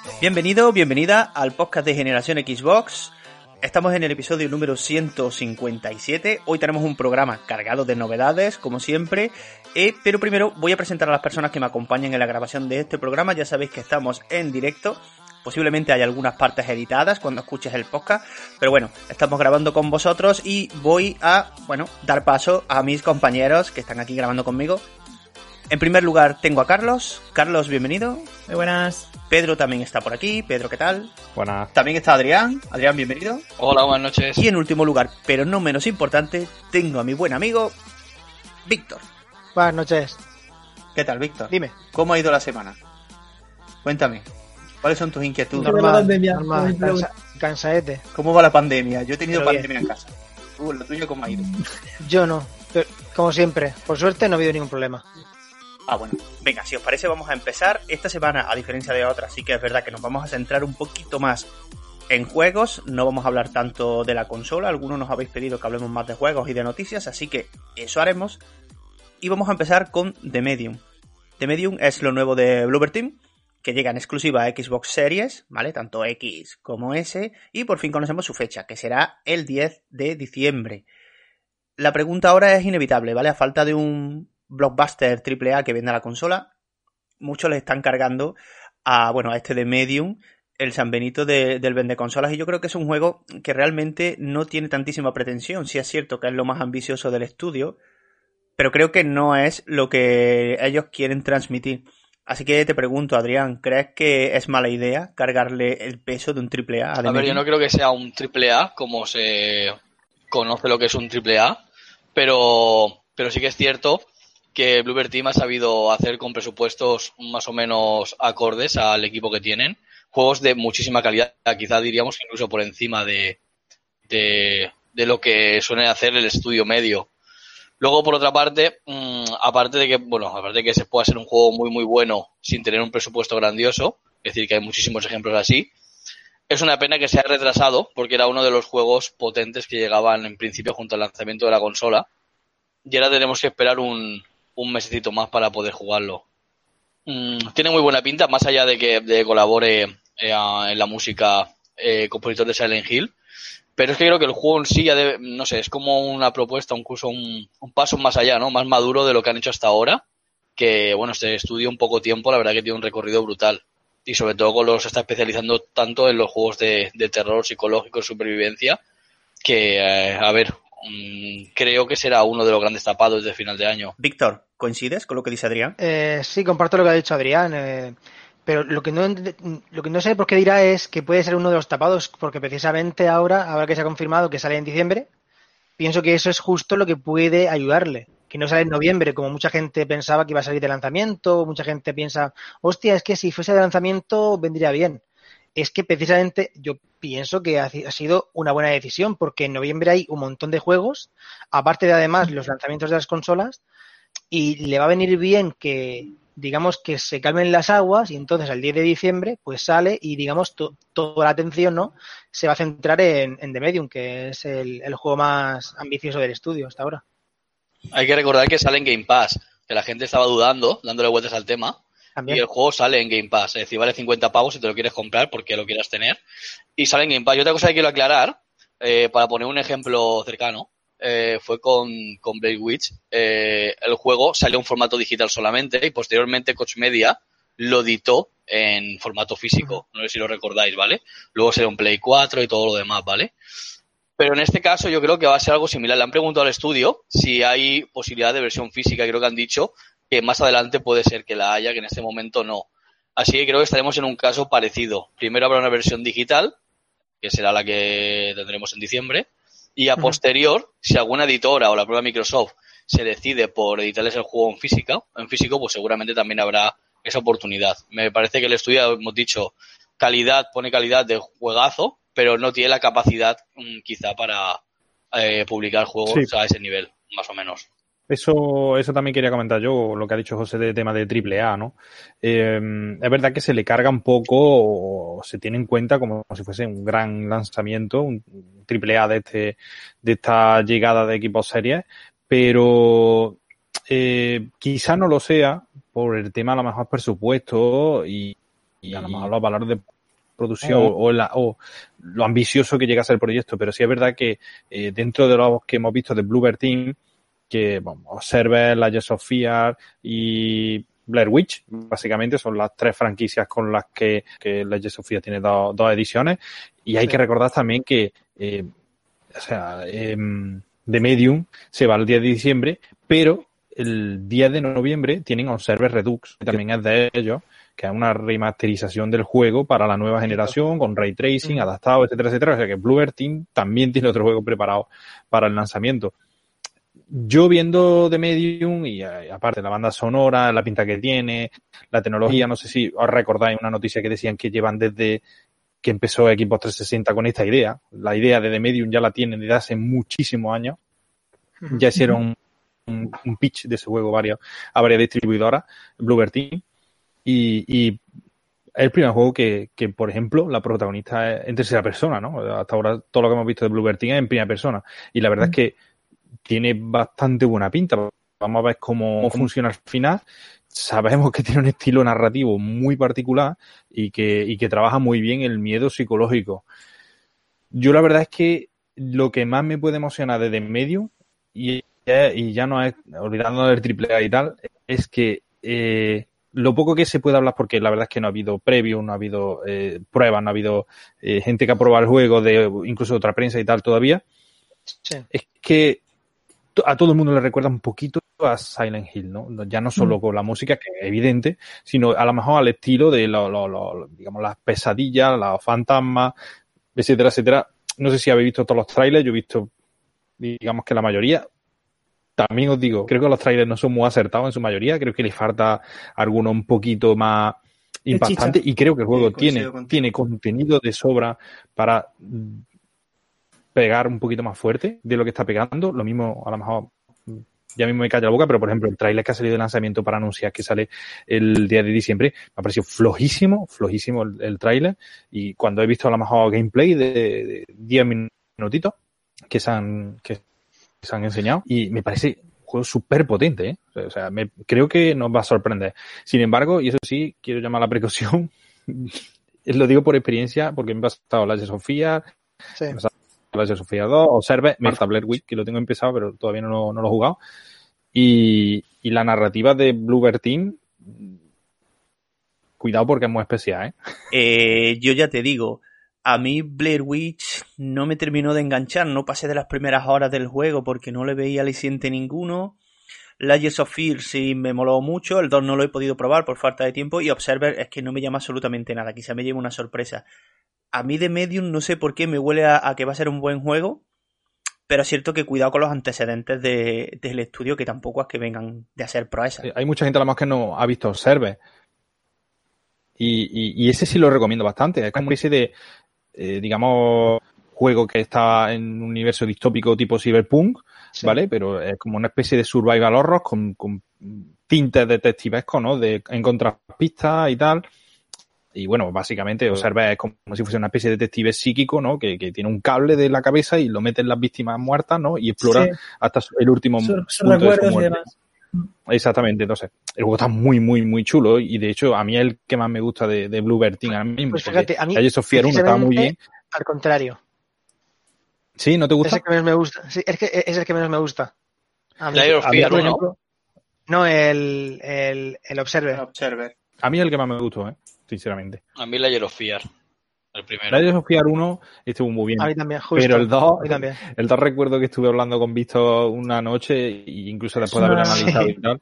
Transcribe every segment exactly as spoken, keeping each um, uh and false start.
Bienvenido, bienvenida al podcast de Generación Xbox. Estamos en el episodio número ciento cincuenta y siete. Hoy tenemos un programa cargado de novedades, como siempre. Eh, pero primero voy a presentar a las personas que me acompañan en la grabación de este programa. Ya sabéis que estamos en directo. Posiblemente hay algunas partes editadas cuando escuches el podcast. Pero bueno, estamos grabando con vosotros y voy a, bueno, dar paso a mis compañeros que están aquí grabando conmigo. En primer lugar tengo a Carlos. Carlos, bienvenido. Muy buenas. Pedro también está por aquí. Pedro, ¿qué tal? Buenas. También está Adrián. Adrián, bienvenido. Hola, buenas noches. Y en último lugar, pero no menos importante, tengo a mi buen amigo Víctor. Buenas noches. ¿Qué tal, Víctor? Dime. ¿Cómo ha ido la semana? Cuéntame. ¿Cuáles son tus inquietudes? Normal, normal. Cansa, cansaete. ¿Cómo va la pandemia? Yo he tenido Pero pandemia bien. en casa. Uh, ¿lo tuyo cómo ha ido? Yo no. Pero, como siempre. Por suerte no ha habido ningún problema. Ah, bueno. Venga, si os parece vamos a empezar. Esta semana, a diferencia de otras, sí que es verdad que nos vamos a centrar un poquito más en juegos. No vamos a hablar tanto de la consola. Algunos nos habéis pedido que hablemos más de juegos y de noticias, así que eso haremos. Y vamos a empezar con The Medium. The Medium es lo nuevo de Bloober Team, que llega en exclusiva a Xbox Series, ¿vale? Tanto X como S. Y por fin conocemos su fecha, que será el diez de diciembre. La pregunta ahora es inevitable, ¿vale? A falta de un blockbuster triple A que venda la consola, muchos le están cargando a, bueno, a este de Medium el San Benito de, del vendeconsolas, y yo creo que es un juego que realmente no tiene tantísima pretensión. Sí es cierto que es lo más ambicioso del estudio, pero creo que no es lo que ellos quieren transmitir. Así que te pregunto, Adrián, ¿crees que es mala idea cargarle el peso de un triple A? A ver, yo no creo que sea un triple A como se conoce lo que es un triple A, pero, pero sí que es cierto que Bloober Team ha sabido hacer con presupuestos más o menos acordes al equipo que tienen juegos de muchísima calidad, quizá diríamos que incluso por encima de, de, de lo que suele hacer el estudio medio. Luego, por otra parte, mmm, aparte de que, bueno, aparte de que se pueda hacer un juego muy muy bueno sin tener un presupuesto grandioso, es decir, que hay muchísimos ejemplos así, es una pena que se haya retrasado porque era uno de los juegos potentes que llegaban en principio junto al lanzamiento de la consola, y ahora tenemos que esperar un un mesecito más para poder jugarlo. Mm, tiene muy buena pinta, más allá de que de colabore eh, en la música eh, compositor de Silent Hill, pero es que creo que el juego en sí ya debe, no sé, es como una propuesta, incluso un, un paso más allá, ¿no? Más maduro de lo que han hecho hasta ahora, que bueno, este estudio en poco tiempo, la verdad que tiene un recorrido brutal, y sobre todo con los se está especializando tanto en los juegos de, de terror psicológico y supervivencia, que eh, a ver, mm, creo que será uno de los grandes tapados de final de año. Víctor, ¿coincides con lo que dice Adrián? Eh, sí, comparto lo que ha dicho Adrián. Eh, pero lo que, no, lo que no sé por qué dirá es que puede ser uno de los tapados, porque precisamente ahora, ahora que se ha confirmado que sale en diciembre, pienso que eso es justo lo que puede ayudarle. Que no sale en noviembre, como mucha gente pensaba que iba a salir de lanzamiento, mucha gente piensa, hostia, es que si fuese de lanzamiento vendría bien. Es que precisamente yo pienso que ha sido una buena decisión, porque en noviembre hay un montón de juegos, aparte de además los lanzamientos de las consolas, y le va a venir bien que, digamos, que se calmen las aguas, y entonces el diez de diciembre pues sale y, digamos, to, toda la atención, ¿no?, se va a centrar en, en The Medium, que es el, el juego más ambicioso del estudio hasta ahora. Hay que recordar que sale en Game Pass, que la gente estaba dudando, dándole vueltas al tema. También. Y el juego sale en Game Pass, es decir, vale cincuenta pavos si te lo quieres comprar porque lo quieras tener. Y sale en Game Pass. Y otra cosa que quiero aclarar, eh, para poner un ejemplo cercano, eh, fue con, con Blair Witch. Eh, el juego salió en formato digital solamente y posteriormente Koch Media lo editó en formato físico. No sé si lo recordáis, ¿vale? Luego salió en Play cuatro y todo lo demás, ¿vale? Pero en este caso yo creo que va a ser algo similar. Le han preguntado al estudio si hay posibilidad de versión física y creo que han dicho que más adelante puede ser que la haya, que en este momento no. Así que creo que estaremos en un caso parecido. Primero habrá una versión digital, que será la que tendremos en diciembre, y a uh-huh. posterior, si alguna editora o la propia Microsoft se decide por editarles el juego en física, en físico, pues seguramente también habrá esa oportunidad. Me parece que el estudio, hemos dicho, calidad, pone calidad de juegazo, pero no tiene la capacidad quizá para eh, publicar juegos sí. a ese nivel, más o menos. Eso, eso también quería comentar yo, lo que ha dicho José de tema de triple A, ¿no? Eh, es verdad que se le carga un poco, o se tiene en cuenta como si fuese un gran lanzamiento, un triple A de este, de esta llegada de equipos series, pero eh, quizá no lo sea por el tema a lo mejor presupuesto y, y a lo mejor los valores de producción o, o, la, o lo ambicioso que llega a ser el proyecto, pero sí es verdad que eh, dentro de los que hemos visto de Bloober Team, que bueno, Observer, Layers of Fear y Blair Witch, básicamente son las tres franquicias con las que, que Layers of Fear tiene dos, dos ediciones, y hay sí. que recordar también que eh, o sea, eh, The Medium se va el diez de diciembre, pero el diez de noviembre tienen Observer Redux, que también es de ellos, que es una remasterización del juego para la nueva generación, con ray tracing, uh-huh. adaptado, etcétera, etcétera. O sea que Bloober Team también tiene otro juego preparado para el lanzamiento. Yo viendo The Medium, y aparte la banda sonora, la pinta que tiene, la tecnología, no sé si os recordáis una noticia que decían que llevan desde que empezó Xbox trescientos sesenta con esta idea. La idea de The Medium ya la tienen desde hace muchísimos años. Ya hicieron un, un pitch de ese juego varios, a varias distribuidoras, Bloober Team. Y, y es el primer juego que, que, por ejemplo, la protagonista es en tercera persona, ¿no? Hasta ahora todo lo que hemos visto de Bloober Team es en primera persona. Y la verdad mm. es que tiene bastante buena pinta. Vamos a ver cómo, cómo funciona al final. Sabemos que tiene un estilo narrativo muy particular y que, y que trabaja muy bien el miedo psicológico. Yo la verdad es que lo que más me puede emocionar desde en medio, y, y ya no es, olvidándonos del triple A y tal, es que eh, lo poco que se puede hablar, porque la verdad es que no ha habido preview, no ha habido eh, pruebas, no ha habido eh, gente que ha probado el juego, de incluso de otra prensa y tal todavía, sí. es que a todo el mundo le recuerda un poquito a Silent Hill, ¿no? Ya no solo mm. con la música, que es evidente, sino a lo mejor al estilo de lo, lo, lo, digamos, las pesadillas, los fantasmas, etcétera, etcétera. No sé si habéis visto todos los trailers, yo he visto, digamos que la mayoría. También os digo, creo que los trailers no son muy acertados en su mayoría, creo que les falta alguno un poquito más impactante y creo que el juego sí, tiene, tiene contenido de sobra para pegar un poquito más fuerte de lo que está pegando. Lo mismo, a lo mejor, ya mismo me calla la boca, pero por ejemplo, el trailer que ha salido de lanzamiento para anunciar que sale el día de diciembre, me ha parecido flojísimo, flojísimo el, el trailer. Y cuando he visto a lo mejor gameplay de, de diez minutitos que se han, que se han enseñado, y me parece un juego súper potente, ¿eh? O sea, me, creo que nos va a sorprender. Sin embargo, y eso sí, quiero llamar a la precaución, lo digo por experiencia, porque me ha pasado Layers of Fear, sí. me ha pasado Layers of Fear dos, Observer, me falta Blair Witch, que lo tengo empezado, pero todavía no, no lo he jugado. Y, y la narrativa de Bloober Team, cuidado porque es muy especial, ¿eh? eh yo ya te digo, a mí Blair Witch no me terminó de enganchar, no pasé de las primeras horas del juego porque no le veía aliciente ninguno. Layers of Fear sí me moló mucho, el dos no lo he podido probar por falta de tiempo, y Observer es que no me llama absolutamente nada, quizá me lleve una sorpresa. A mí de Medium no sé por qué me huele a, a que va a ser un buen juego, pero es cierto que cuidado con los antecedentes de, del estudio, que tampoco es que vengan de hacer proezas. Sí, hay mucha gente a lo mejor que no ha visto Observer, y, y, y ese sí lo recomiendo bastante, es como una especie de Eh, digamos, juego que está en un universo distópico tipo Cyberpunk, sí. ¿vale? Pero es como una especie de survival horror con, con tintes detectivescos, ¿no? De encontrar pistas y tal. Y bueno, básicamente, Observer es como si fuese una especie de detective psíquico, ¿no? Que, que tiene un cable de la cabeza y lo mete en las víctimas muertas, ¿no? Y explora sí. hasta el último Su, punto sus recuerdos de su muerte. Y demás. Exactamente, entonces el juego está muy, muy, muy chulo, y de hecho a mí es el que más me gusta de, de Bloober Team ahora mismo. Pues fíjate, a mí Layers of Fear uno estaba muy bien. Al contrario. ¿Sí? ¿No te gusta? Es el que menos me gusta. Sí, es, que es el que menos me gusta. Layers of Fear uno. No, el, el, el Observer. El Observer. A mí es el que más me gustó, ¿eh? Sinceramente. A mí Layers of Fear. El primero. Layers of Fear uno estuvo muy bien. A mí también, justo. Pero el dos, también. el dos recuerdo que estuve hablando con Víctor una noche, e incluso después de haber analizado y tal.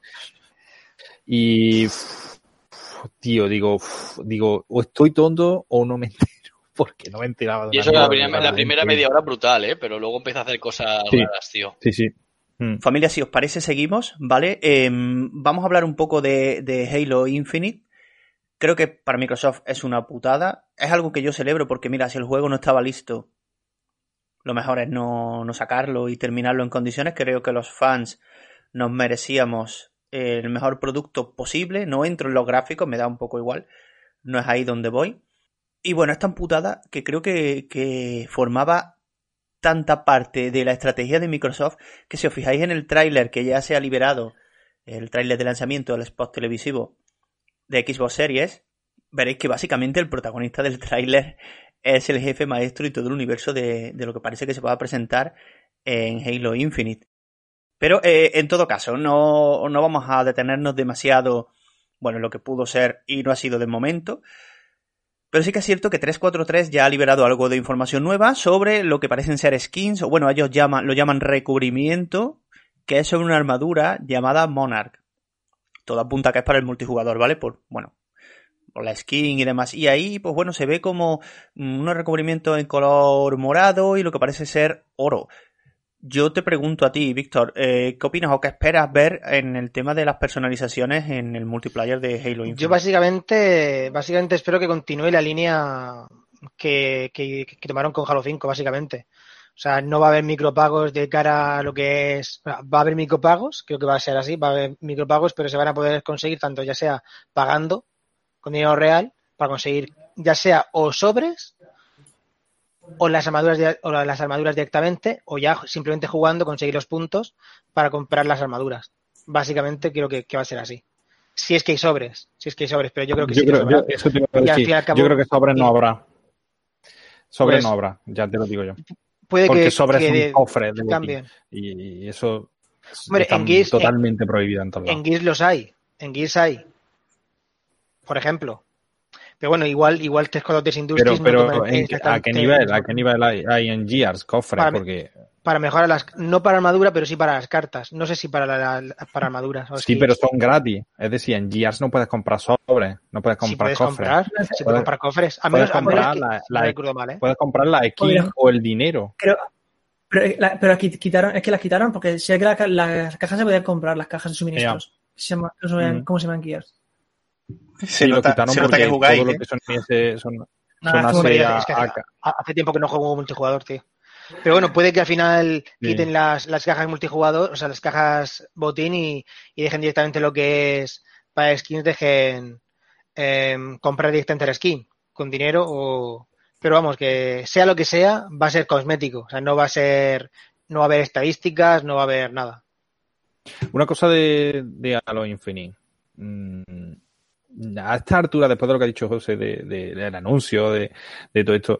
Y, tío, digo, digo, o estoy tonto o no me entero, porque no me enteraba. De y eso la, primera, la primera media hora brutal, ¿eh? Pero luego empieza a hacer cosas sí, raras, tío. Sí, sí. Mm. Familia, si os parece, seguimos, ¿vale? Eh, vamos a hablar un poco de, de Halo Infinite. Creo que para Microsoft es una putada. Es algo que yo celebro porque, mira, si el juego no estaba listo, lo mejor es no, no sacarlo y terminarlo en condiciones. Creo que los fans nos merecíamos el mejor producto posible. No entro en los gráficos, me da un poco igual. No es ahí donde voy. Y bueno, es tan putada que creo que, que formaba tanta parte de la estrategia de Microsoft que, si os fijáis en el tráiler que ya se ha liberado, el tráiler de lanzamiento del spot televisivo de Xbox Series, veréis que básicamente el protagonista del tráiler es el jefe maestro y todo el universo de, de lo que parece que se va a presentar en Halo Infinite. Pero eh, en todo caso, no, no vamos a detenernos demasiado, bueno, en lo que pudo ser y no ha sido de momento. Pero sí que es cierto que trescientos cuarenta y tres ya ha liberado algo de información nueva sobre lo que parecen ser skins, o bueno, ellos llaman, lo llaman recubrimiento, que es sobre una armadura llamada Monarch. Todo apunta que es para el multijugador, ¿vale? Por, bueno, por la skin y demás. Y ahí, pues bueno, se ve como un recubrimiento en color morado y lo que parece ser oro. Yo te pregunto a ti, Víctor, eh, ¿qué opinas o qué esperas ver en el tema de las personalizaciones en el multiplayer de Halo Infinite? Yo básicamente, básicamente espero que continúe la línea que, que, que tomaron con Halo cinco, básicamente. O sea, no va a haber micropagos de cara a lo que es... Va a haber micropagos, creo que va a ser así, va a haber micropagos, pero se van a poder conseguir tanto ya sea pagando con dinero real para conseguir ya sea o sobres o las armaduras o las armaduras directamente, o ya simplemente jugando conseguir los puntos para comprar las armaduras. Básicamente creo que, que va a ser así. Si es que hay sobres, si es que hay sobres, pero yo creo que yo sí creo, que yo, eso te iba a decir. Cabo, yo creo que sobres no habrá. Sobres pues, no habrá, ya te lo digo yo. Puede Porque que, sobres que son de, cofres de cambien. Y, y eso Hombre, está en Gears, totalmente en, prohibido en todos lados. En Gears los hay, en Gears hay, por ejemplo. Pero bueno, igual igual tres cuatro tres Industries pero, no pero en, ¿a qué nivel a qué nivel hay, hay en Gears cofres? Para, porque para mejorar las, no para armadura, pero sí para las cartas. No sé si para la, la, para armaduras. Sí, skills. Pero son gratis. Es decir, en Gears no puedes comprar sobres, no puedes comprar sí, puedes cofres. Comprar, sí, puedes comprar cofres. A menos, puedes comprar a menos la, que, la, no mal, ¿eh? Puedes comprar la skin o el dinero. Pero, pero, la, pero aquí quitaron, es que las quitaron porque sé que la, las cajas se podían comprar, las cajas de suministros. Yeah. Se llama, se llaman, mm. ¿Cómo se llaman Gears? Se sí, nota, lo quitaron se porque que jugáis, todo ¿eh? Lo que son ese son, no, son así a, es que hace, hace tiempo que no juego multijugador, tío. Pero bueno, puede que al final quiten sí. las, las cajas multijugador, o sea, las cajas botín y, y dejen directamente lo que es para skins, dejen eh, comprar directamente la skin con dinero o... Pero vamos, que sea lo que sea, va a ser cosmético. O sea, no va a ser... No va a haber estadísticas, no va a haber nada. Una cosa de, de Halo Infinite. Mm, a esta altura, después de lo que ha dicho José de, de, del anuncio, de, de todo esto,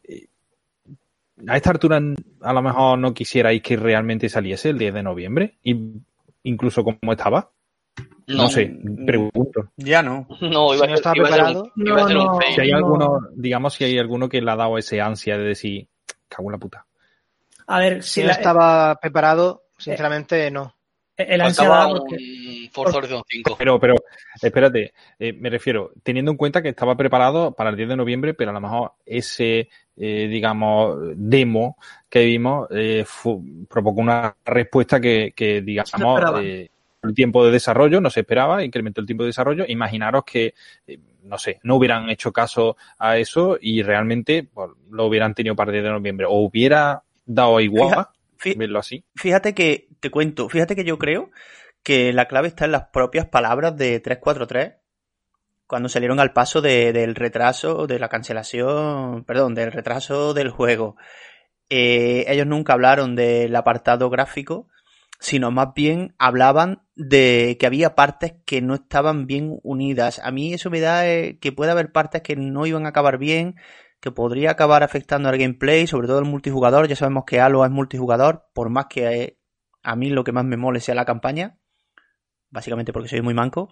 a esta altura a lo mejor no quisierais que realmente saliese el diez de noviembre, y incluso como estaba. No, no sé, pregunto. Ya no. No, iba, si no estaba iba preparado. A ser un, iba no, a ser un no, si hay no. alguno, digamos, si hay alguno que le ha dado ese ansia de decir, cago en la puta. A ver, si, si no la, estaba preparado, sinceramente, eh, no. El ansia da porque... un Forza Horizon cinco. Pero, pero, espérate, eh, me refiero, teniendo en cuenta que estaba preparado para el diez de noviembre, pero a lo mejor ese, eh, digamos, demo que vimos eh, fue, provocó una respuesta que, que digamos, eh, el tiempo de desarrollo no se esperaba, incrementó el tiempo de desarrollo. Imaginaros que, eh, no sé, no hubieran hecho caso a eso y realmente pues, lo hubieran tenido para el diez de noviembre. O hubiera dado igual, Fija, fí, verlo así. Fíjate que, te cuento, fíjate que yo creo que la clave está en las propias palabras de trescientos cuarenta y tres cuando salieron al paso de, del retraso, de la cancelación, perdón, del retraso del juego. Eh, ellos nunca hablaron del apartado gráfico, sino más bien hablaban de que había partes que no estaban bien unidas. A mí eso me da eh, que puede haber partes que no iban a acabar bien, que podría acabar afectando al gameplay, sobre todo el multijugador. Ya sabemos que Halo es multijugador, por más que eh, a mí lo que más me mole sea la campaña, básicamente porque soy muy manco.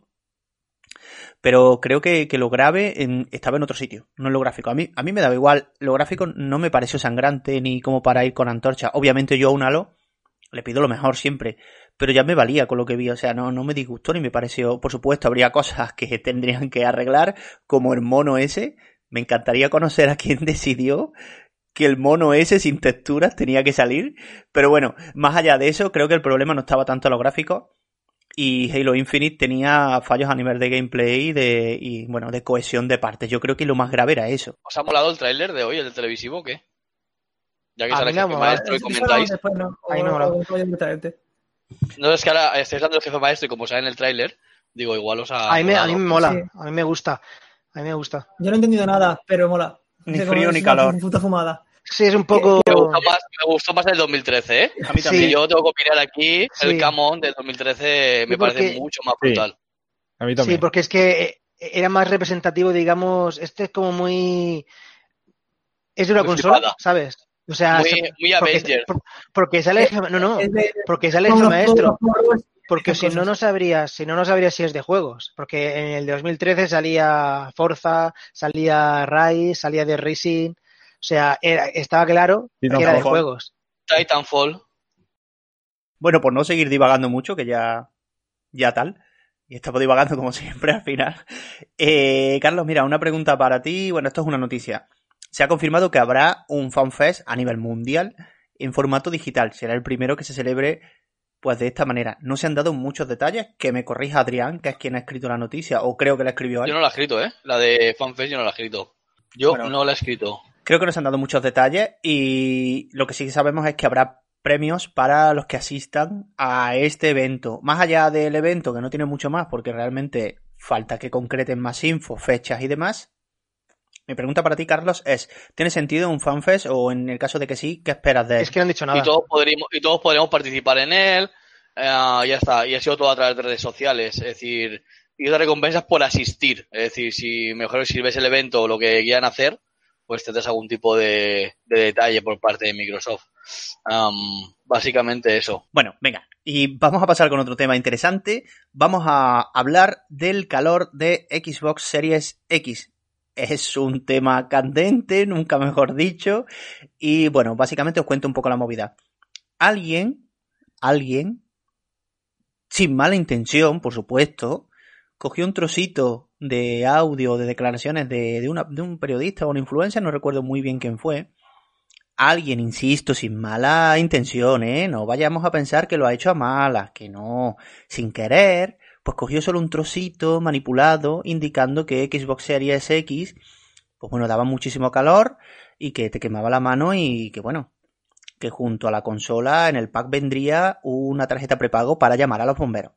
Pero creo que, que lo grave en, estaba en otro sitio, no en lo gráfico. A mí, a mí me daba igual, lo gráfico no me pareció sangrante ni como para ir con antorcha. Obviamente yo a un Halo le pido lo mejor siempre, pero ya me valía con lo que vi, o sea, no, no me disgustó ni me pareció. Por supuesto, habría cosas que tendrían que arreglar, como el mono ese. Me encantaría conocer a quién decidió que el mono ese sin texturas tenía que salir, pero bueno, más allá de eso, creo que el problema no estaba tanto en los gráficos, y Halo Infinite tenía fallos a nivel de gameplay y de, y, bueno, de cohesión de partes. Yo creo que lo más grave era eso. ¿Os ha molado el tráiler de hoy, el del televisivo, o qué? Ya que a sale el jefe maestro y comentáis. Después, no, Ahí no, no. No, es que ahora estáis dando el jefe maestro y como sale en el tráiler, digo, igual os ha... A mí me, a mí me mola, sí. a mí me gusta. A mí me gusta. Yo no he entendido nada, pero mola. Ni frío ni calor. Puta fumada. Sí, es un poco... Me gustó más, me gustó más el dos mil trece, ¿eh? A mí también. Sí. Yo tengo que opinar aquí, sí. el Come On del dos mil trece me sí, porque... parece mucho más brutal. Sí. A mí también. Sí, porque es que era más representativo, digamos, este es como muy... Es de una Muy consola, flipada. ¿sabes? O sea, Muy, se- muy porque, Avenger. por- porque sale... No, no, Es de- porque sale el son jefe unos maestro. juegos- Porque si no, cosas. no sabrías, si no, no sabrías si es de juegos. Porque en el dos mil trece salía Forza, salía Rise, salía de Racing. O sea, era- estaba claro que era de Titanfall. juegos. Titanfall. Bueno, por no seguir divagando mucho, que ya, ya tal, y estamos divagando como siempre al final. Eh, Carlos, mira, una pregunta para ti. Bueno, esto es una noticia. Se ha confirmado que habrá un FanFest a nivel mundial en formato digital. Será el primero que se celebre pues de esta manera. No se han dado muchos detalles. Que me corrija Adrián, que es quien ha escrito la noticia, o creo que la escribió él. Yo no la he escrito, ¿eh? La de FanFest yo no la he escrito. Yo Bueno. no la he escrito. Creo que no se han dado muchos detalles y lo que sí sabemos es que habrá premios para los que asistan a este evento. Más allá del evento, que no tiene mucho más, porque realmente falta que concreten más info, fechas y demás. Mi pregunta para ti, Carlos, es, ¿tiene sentido un FanFest o en el caso de que sí, qué esperas de él? Es que no han dicho nada. Y todos podríamos, y todos podríamos participar en él. Eh, ya está. Y ha sido todo a través de redes sociales. Es decir, y otras recompensas por asistir. Es decir, si mejor si ves el evento o lo que quieran hacer, pues tendrás algún tipo de, de detalle por parte de Microsoft. Um, básicamente eso. Bueno, venga, y vamos a pasar con otro tema interesante. Vamos a hablar del calor de Xbox Series X. Es un tema candente, nunca mejor dicho. Y bueno, básicamente os cuento un poco la movida. Alguien, alguien, sin mala intención, por supuesto, cogió un trocito de audio, de declaraciones de, de, una, de un periodista o una influencer, no recuerdo muy bien quién fue. Alguien, insisto, sin mala intención, ¿eh? No vayamos a pensar que lo ha hecho a malas, que no, sin querer, pues cogió solo un trocito manipulado indicando que Xbox Series X, pues bueno, daba muchísimo calor y que te quemaba la mano y que bueno, que junto a la consola en el pack vendría una tarjeta prepago para llamar a los bomberos.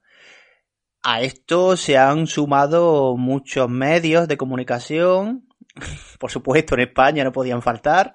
A esto se han sumado muchos medios de comunicación, por supuesto en España no podían faltar,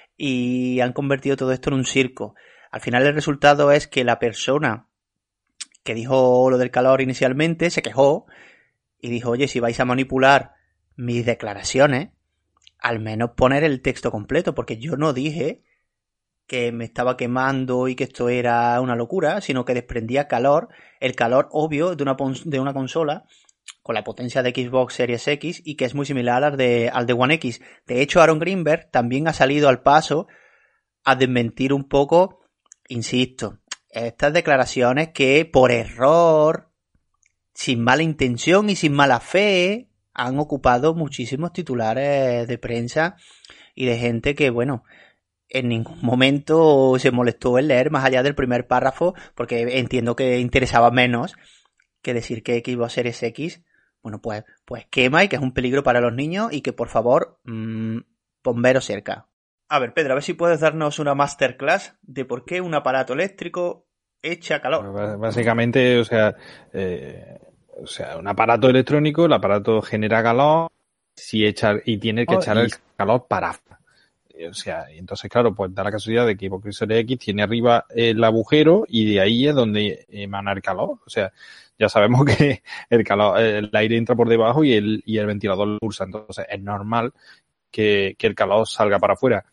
y han convertido todo esto en un circo. Al final el resultado es que la persona que dijo lo del calor inicialmente se quejó y dijo, oye, si vais a manipular mis declaraciones, al menos poner el texto completo, porque yo no dije que me estaba quemando y que esto era una locura, sino que desprendía calor, el calor obvio de una, de una consola con la potencia de Xbox Series X y que es muy similar al de, al de One X. De hecho, Aaron Greenberg también ha salido al paso a desmentir un poco, insisto, estas declaraciones que por error, sin mala intención y sin mala fe, han ocupado muchísimos titulares de prensa y de gente que, bueno, en ningún momento se molestó en leer más allá del primer párrafo, porque entiendo que interesaba menos que decir que Xbox Series X, bueno, pues, pues quema y que es un peligro para los niños y que por favor, mmm, bomberos cerca. A ver, Pedro, a ver si puedes darnos una masterclass de por qué un aparato eléctrico echa calor. Bueno, básicamente, o sea, eh, o sea, un aparato electrónico, el aparato genera calor si echa, y tiene que Oh, echar y... el calor para... O sea, entonces, claro, pues da la casualidad de que Xbox Series X tiene arriba el agujero y de ahí es donde emana el calor. O sea, ya sabemos que el calor, el aire entra por debajo y el, y el ventilador lo pulsa. Entonces, es normal que, que el calor salga para afuera.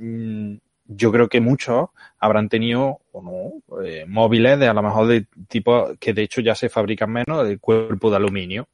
Yo creo que muchos habrán tenido, o no, eh, móviles de a lo mejor de tipo que de hecho ya se fabrican menos, de cuerpo de aluminio.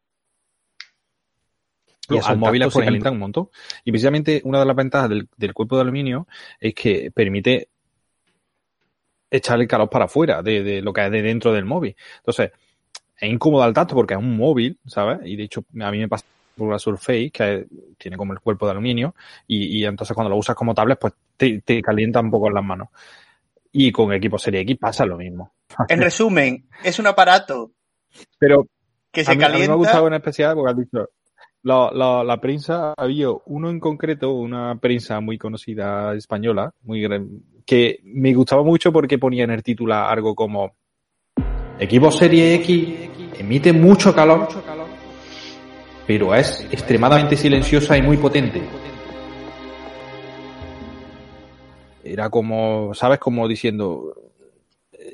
Y esos móviles pues calientan un montón. Y precisamente una de las ventajas del, del cuerpo de aluminio es que permite echar el calor para afuera de, de lo que es de dentro del móvil. Entonces, es incómodo al tacto porque es un móvil, ¿sabes? Y de hecho, a mí me pasa por la Surface, que tiene como el cuerpo de aluminio, y, y entonces cuando lo usas como tablet, pues te, te calienta un poco en las manos. Y con equipo Serie X pasa lo mismo. En resumen, es un aparato Pero que se a mí, calienta. A mí me ha gustado en especial porque has dicho... La, la, la prensa, había uno en concreto, una prensa muy conocida española, muy que me gustaba mucho porque ponía en el titular algo como Xbox Series X emite mucho calor, pero es extremadamente silenciosa y muy potente. Era como, ¿sabes? Como diciendo,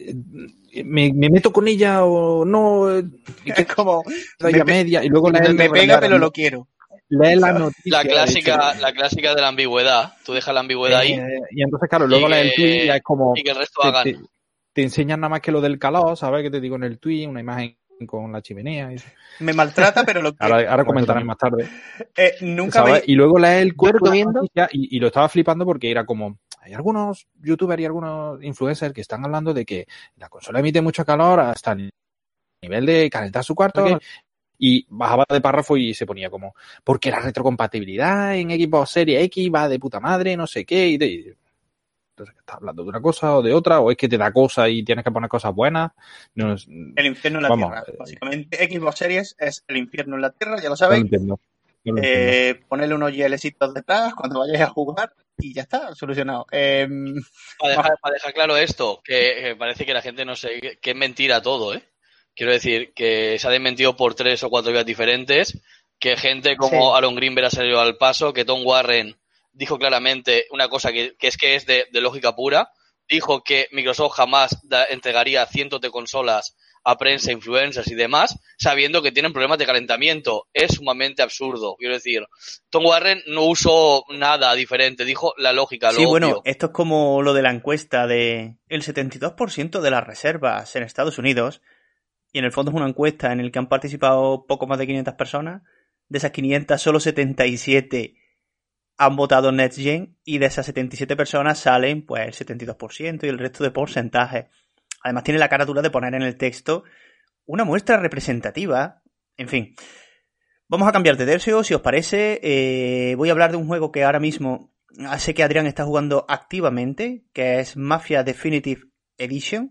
me, me meto con ella o no. Es como me, a media y luego me, la me pega pero lo quiero. Lee la noticia. La clásica, la clásica de la ambigüedad. Tú dejas la ambigüedad eh, ahí. Y entonces, claro, luego lees el tweet y es como. Y que el resto te, hagan. Te, te enseñan nada más que lo del calor, ¿sabes? Que te digo en el tweet, una imagen con la chimenea. Y... Me maltrata, pero lo quiero. Ahora, ahora comentaré más tarde. Eh, nunca ve... Y luego lees el cuerpo de la noticia y, y lo estaba flipando porque era como. Hay algunos youtubers y algunos influencers que están hablando de que la consola emite mucho calor hasta el nivel de calentar su cuarto. Okay. Y bajaba de párrafo y se ponía como, porque la retrocompatibilidad en Xbox Series X va de puta madre, no sé qué. Y de... Entonces, ¿estás hablando de una cosa o de otra? ¿O es que te da cosa y tienes que poner cosas buenas? No, es... El infierno en la Vamos, tierra. Básicamente, Xbox Series es el infierno en la tierra, ya lo sabéis. No lo entiendo. No lo eh, entiendo. Ponerle unos hielecitos detrás cuando vayáis a jugar y ya está, solucionado. Eh... Para, dejar, para dejar claro esto, que, que parece que la gente no sé, que, que es mentira todo, ¿eh? Quiero decir que se ha desmentido por tres o cuatro vías diferentes, que gente como sí. Aaron Greenberg ha salido al paso, que Tom Warren dijo claramente una cosa que, que es que es de, de lógica pura, dijo que Microsoft jamás da, entregaría cientos de consolas a prensa, influencers y demás, sabiendo que tienen problemas de calentamiento. Es sumamente absurdo. Quiero decir, Tom Warren no usó nada diferente, dijo la lógica, lo Sí, obvio. Bueno, esto es como lo de la encuesta de el setenta y dos por ciento de las reservas en Estados Unidos. Y en el fondo es una encuesta en la que han participado poco más de quinientas personas. De esas quinientas, solo setenta y siete han votado Next Gen. Y de esas setenta y siete personas salen pues el setenta y dos por ciento y el resto de porcentajes. Además tiene la carátula de poner en el texto una muestra representativa. En fin. Vamos a cambiar de tercio, si os parece. Eh, voy a hablar de un juego que ahora mismo sé que Adrián está jugando activamente, que es Mafia Definitive Edition.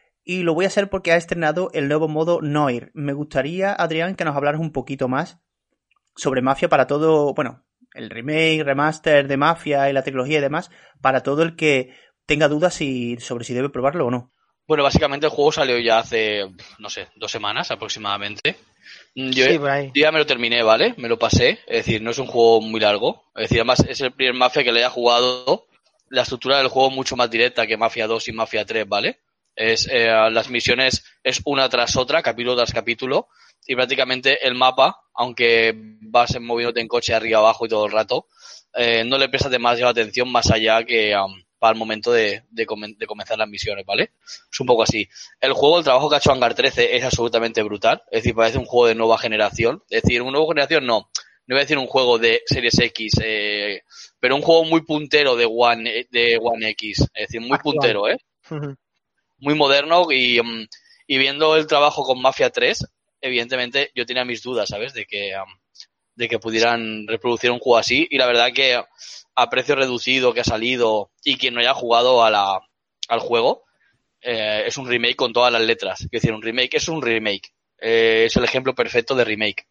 Y lo voy a hacer porque ha estrenado el nuevo modo Noir. Me gustaría, Adrián, que nos hablaras un poquito más sobre Mafia para todo, bueno, el remake, remaster de Mafia y la trilogía y demás, para todo el que tenga dudas si, sobre si debe probarlo o no. Bueno, básicamente el juego salió ya hace, no sé, dos semanas aproximadamente. Yo, sí, por ahí. yo ya me lo terminé, ¿vale? Me lo pasé. Es decir, no es un juego muy largo. Es decir, además es el primer Mafia que le haya jugado. La estructura del juego es mucho más directa que Mafia dos y Mafia tres, ¿vale? Es, eh, las misiones es una tras otra, capítulo tras capítulo, y prácticamente el mapa, aunque vas moviéndote en coche arriba abajo y todo el rato, eh, no le prestas demasiada atención más allá que um, para el momento de, de, com- de comenzar las misiones, ¿vale? Es un poco así. El juego, el trabajo que ha hecho Hangar trece es absolutamente brutal, es decir, parece un juego de nueva generación, es decir, una nueva generación no, no voy a decir un juego de Series X, eh, pero un juego muy puntero de One, de One X, es decir, muy puntero, ¿eh? Muy moderno y, y viendo el trabajo con Mafia tres, evidentemente yo tenía mis dudas, ¿sabes? De que, um, de que pudieran reproducir un juego así y la verdad que a precio reducido que ha salido y quien no haya jugado a la, al juego, eh, es un remake con todas las letras. Es decir, un remake es un remake. Eh, es el ejemplo perfecto de remake.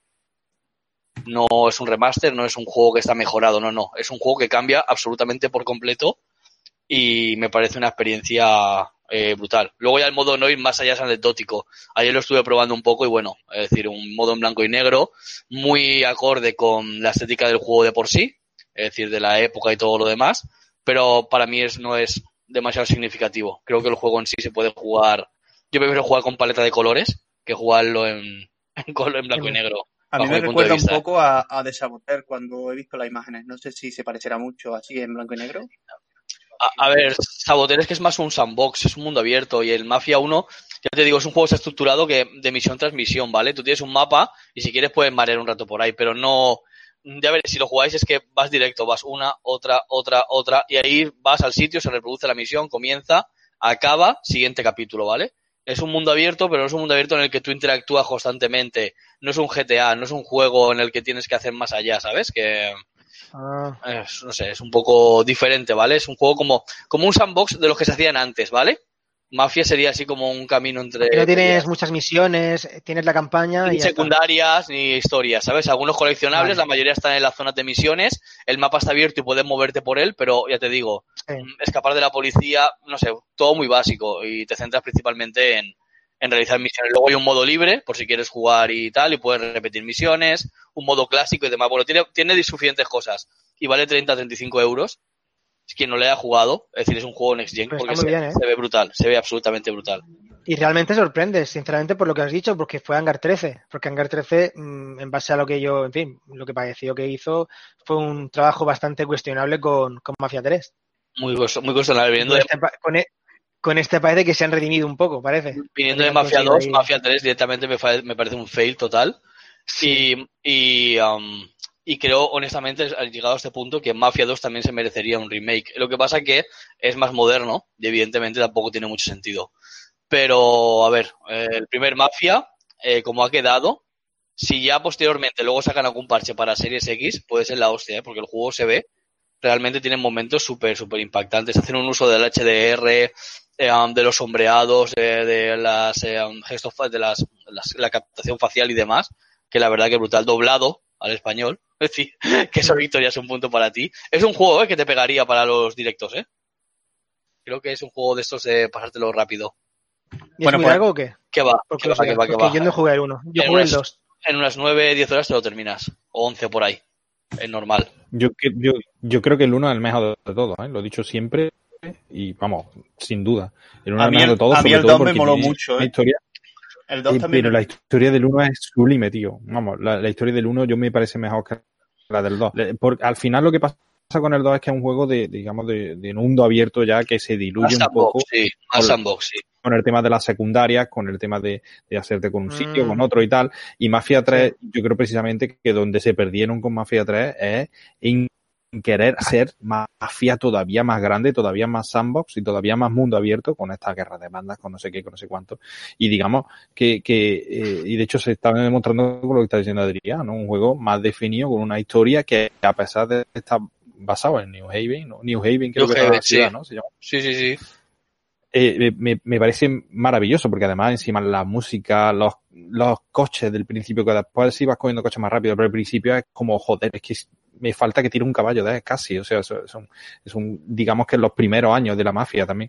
No es un remaster, no es un juego que está mejorado, no, no. Es un juego que cambia absolutamente por completo y me parece una experiencia eh, brutal. Luego ya el modo Noir más allá es anecdótico. Ayer lo estuve probando un poco y bueno, es decir, un modo en blanco y negro muy acorde con la estética del juego de por sí, es decir, de la época y todo lo demás, pero para mí es, no es demasiado significativo. Creo que el juego en sí se puede jugar, yo prefiero jugar con paleta de colores que jugarlo en, en, color, en blanco y negro. A mí me recuerda un poco a, a The Saboteur cuando he visto las imágenes. No sé si se parecerá mucho así en blanco y negro. A, a ver, Saboteur es que es más un sandbox, es un mundo abierto y el Mafia uno, ya te digo, es un juego que está estructurado que de misión tras misión, ¿vale? Tú tienes un mapa y si quieres puedes marear un rato por ahí, pero no... Ya veréis, si lo jugáis es que vas directo, vas una, otra, otra, otra y ahí vas al sitio, se reproduce la misión, comienza, acaba, siguiente capítulo, ¿vale? Es un mundo abierto, pero no es un mundo abierto en el que tú interactúas constantemente. No es un G T A, no es un juego en el que tienes que hacer más allá, ¿sabes? Que, ah. es, no sé, es un poco diferente, ¿vale? Es un juego como, como un sandbox de los que se hacían antes, ¿vale? Mafia sería así como un camino entre... No tienes muchas misiones, tienes la campaña ni y secundarias ni historias, ¿sabes? Algunos coleccionables, vale. La mayoría están en las zonas de misiones, el mapa está abierto y puedes moverte por él, pero ya te digo, sí. Escapar de la policía, no sé, todo muy básico y te centras principalmente en, en realizar misiones. Luego hay un modo libre, por si quieres jugar y tal, y puedes repetir misiones, un modo clásico y demás. Bueno, tiene, tiene suficientes cosas y vale treinta a treinta y cinco euros. quien no le haya jugado, es decir, es un juego Next Gen Pero porque está muy se, bien, ¿eh? se ve brutal, se ve absolutamente brutal. Y realmente sorprende, sinceramente, por lo que has dicho, porque fue Hangar trece. Porque Hangar trece, mmm, en base a lo que yo, en fin, lo que pareció que hizo, fue un trabajo bastante cuestionable con, con Mafia tres. Muy, muy cuestionable. Viniendo, con, de, este, con, e, con este parece que se han redimido un poco, parece. Viniendo de Mafia dos, ahí... Mafia tres directamente me, fa, me parece un fail total. Sí. Y, y, um, y creo, honestamente, llegado a este punto, que Mafia dos también se merecería un remake. Lo que pasa que es más moderno y evidentemente tampoco tiene mucho sentido. Pero, a ver, eh, el primer Mafia, eh, como ha quedado, si ya posteriormente luego sacan algún parche para Series X, puede ser la hostia, ¿eh? Porque el juego se ve, realmente tiene momentos súper, súper impactantes. Hacen un uso del H D R, eh, um, de los sombreados, eh, de las eh, um, gestos, de las, las, la captación facial y demás, que la verdad que brutal, doblado al español. Es decir, que esa victoria es un punto para ti. Es un juego, ¿eh? Que te pegaría para los directos, ¿eh? Creo que es un juego de estos de pasártelo rápido. ¿Y bueno, es muy largo o qué? ¿Qué va? ¿Qué va, qué va, qué va? Yo no jugué el uno, yo en jugué unas, el dos. En unas nueve, diez horas te lo terminas. O once por ahí. Es normal. Yo, yo, yo creo que el uno es el mejor de todos, ¿eh? Lo he dicho siempre y vamos, sin duda. El uno es el mejor de todos. A mí el dos me moló mucho, ¿eh? Historia, el dos eh, también. Pero la historia del uno es sublime, tío. Vamos, la, la historia del uno yo me parece mejor que la del dos. Porque al final lo que pasa con el dos es que es un juego de, digamos, de, de mundo abierto ya que se diluye más un poco. Sí, más sandbox, sí. Con el tema de las secundarias, con el tema de, de hacerte con un sitio, mm. con otro y tal. Y Mafia tres, sí. Yo creo precisamente que donde se perdieron con Mafia tres es en querer ser Mafia todavía más grande, todavía más sandbox y todavía más mundo abierto con esta guerra de bandas, con no sé qué, con no sé cuánto. Y digamos que, que eh, y de hecho se está demostrando con lo que está diciendo Adrián, ¿no? Un juego más definido, con una historia que a pesar de estar basado en New Haven, ¿no? New Haven creo New que Haven, es la ciudad, sí. ¿no? Se llama. Sí, sí, sí. Eh, me, me parece maravilloso porque además encima la música, los, los coches del principio, que después sí vas cogiendo coches más rápido, pero al principio es como, joder, es que me falta que tire un caballo de casi, o sea, es un, es un, digamos que los primeros años de la mafia también,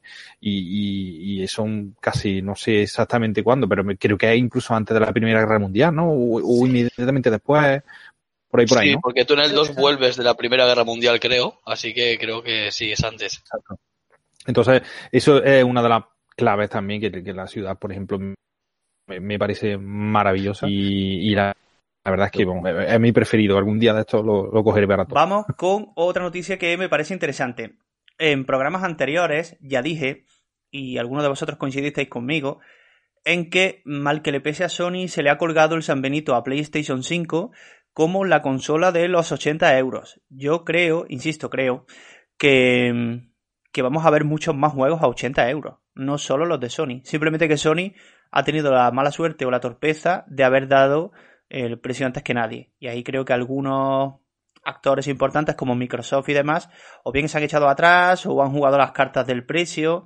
y, y, y son casi, no sé exactamente cuándo, pero creo que es incluso antes de la Primera Guerra Mundial, ¿no? O, o inmediatamente después, por ahí, por ahí, sí, ¿no? porque tú en el dos vuelves de la Primera Guerra Mundial, creo, así que creo que sí, es antes. Exacto. Entonces, eso es una de las claves también, que, que la ciudad, por ejemplo, me, me parece maravillosa y, y la, la verdad es que bueno, es mi preferido. Algún día de esto lo, lo cogeré barato. Vamos con otra noticia que me parece interesante. En programas anteriores ya dije, y algunos de vosotros coincidisteis conmigo, en que, mal que le pese a Sony, se le ha colgado el San Benito a PlayStation cinco como la consola de los ochenta euros. Yo creo, insisto, creo, que... que vamos a ver muchos más juegos a ochenta euros, no solo los de Sony. Simplemente que Sony ha tenido la mala suerte o la torpeza de haber dado el precio antes que nadie. Y ahí creo que algunos actores importantes como Microsoft y demás, o bien se han echado atrás o han jugado las cartas del precio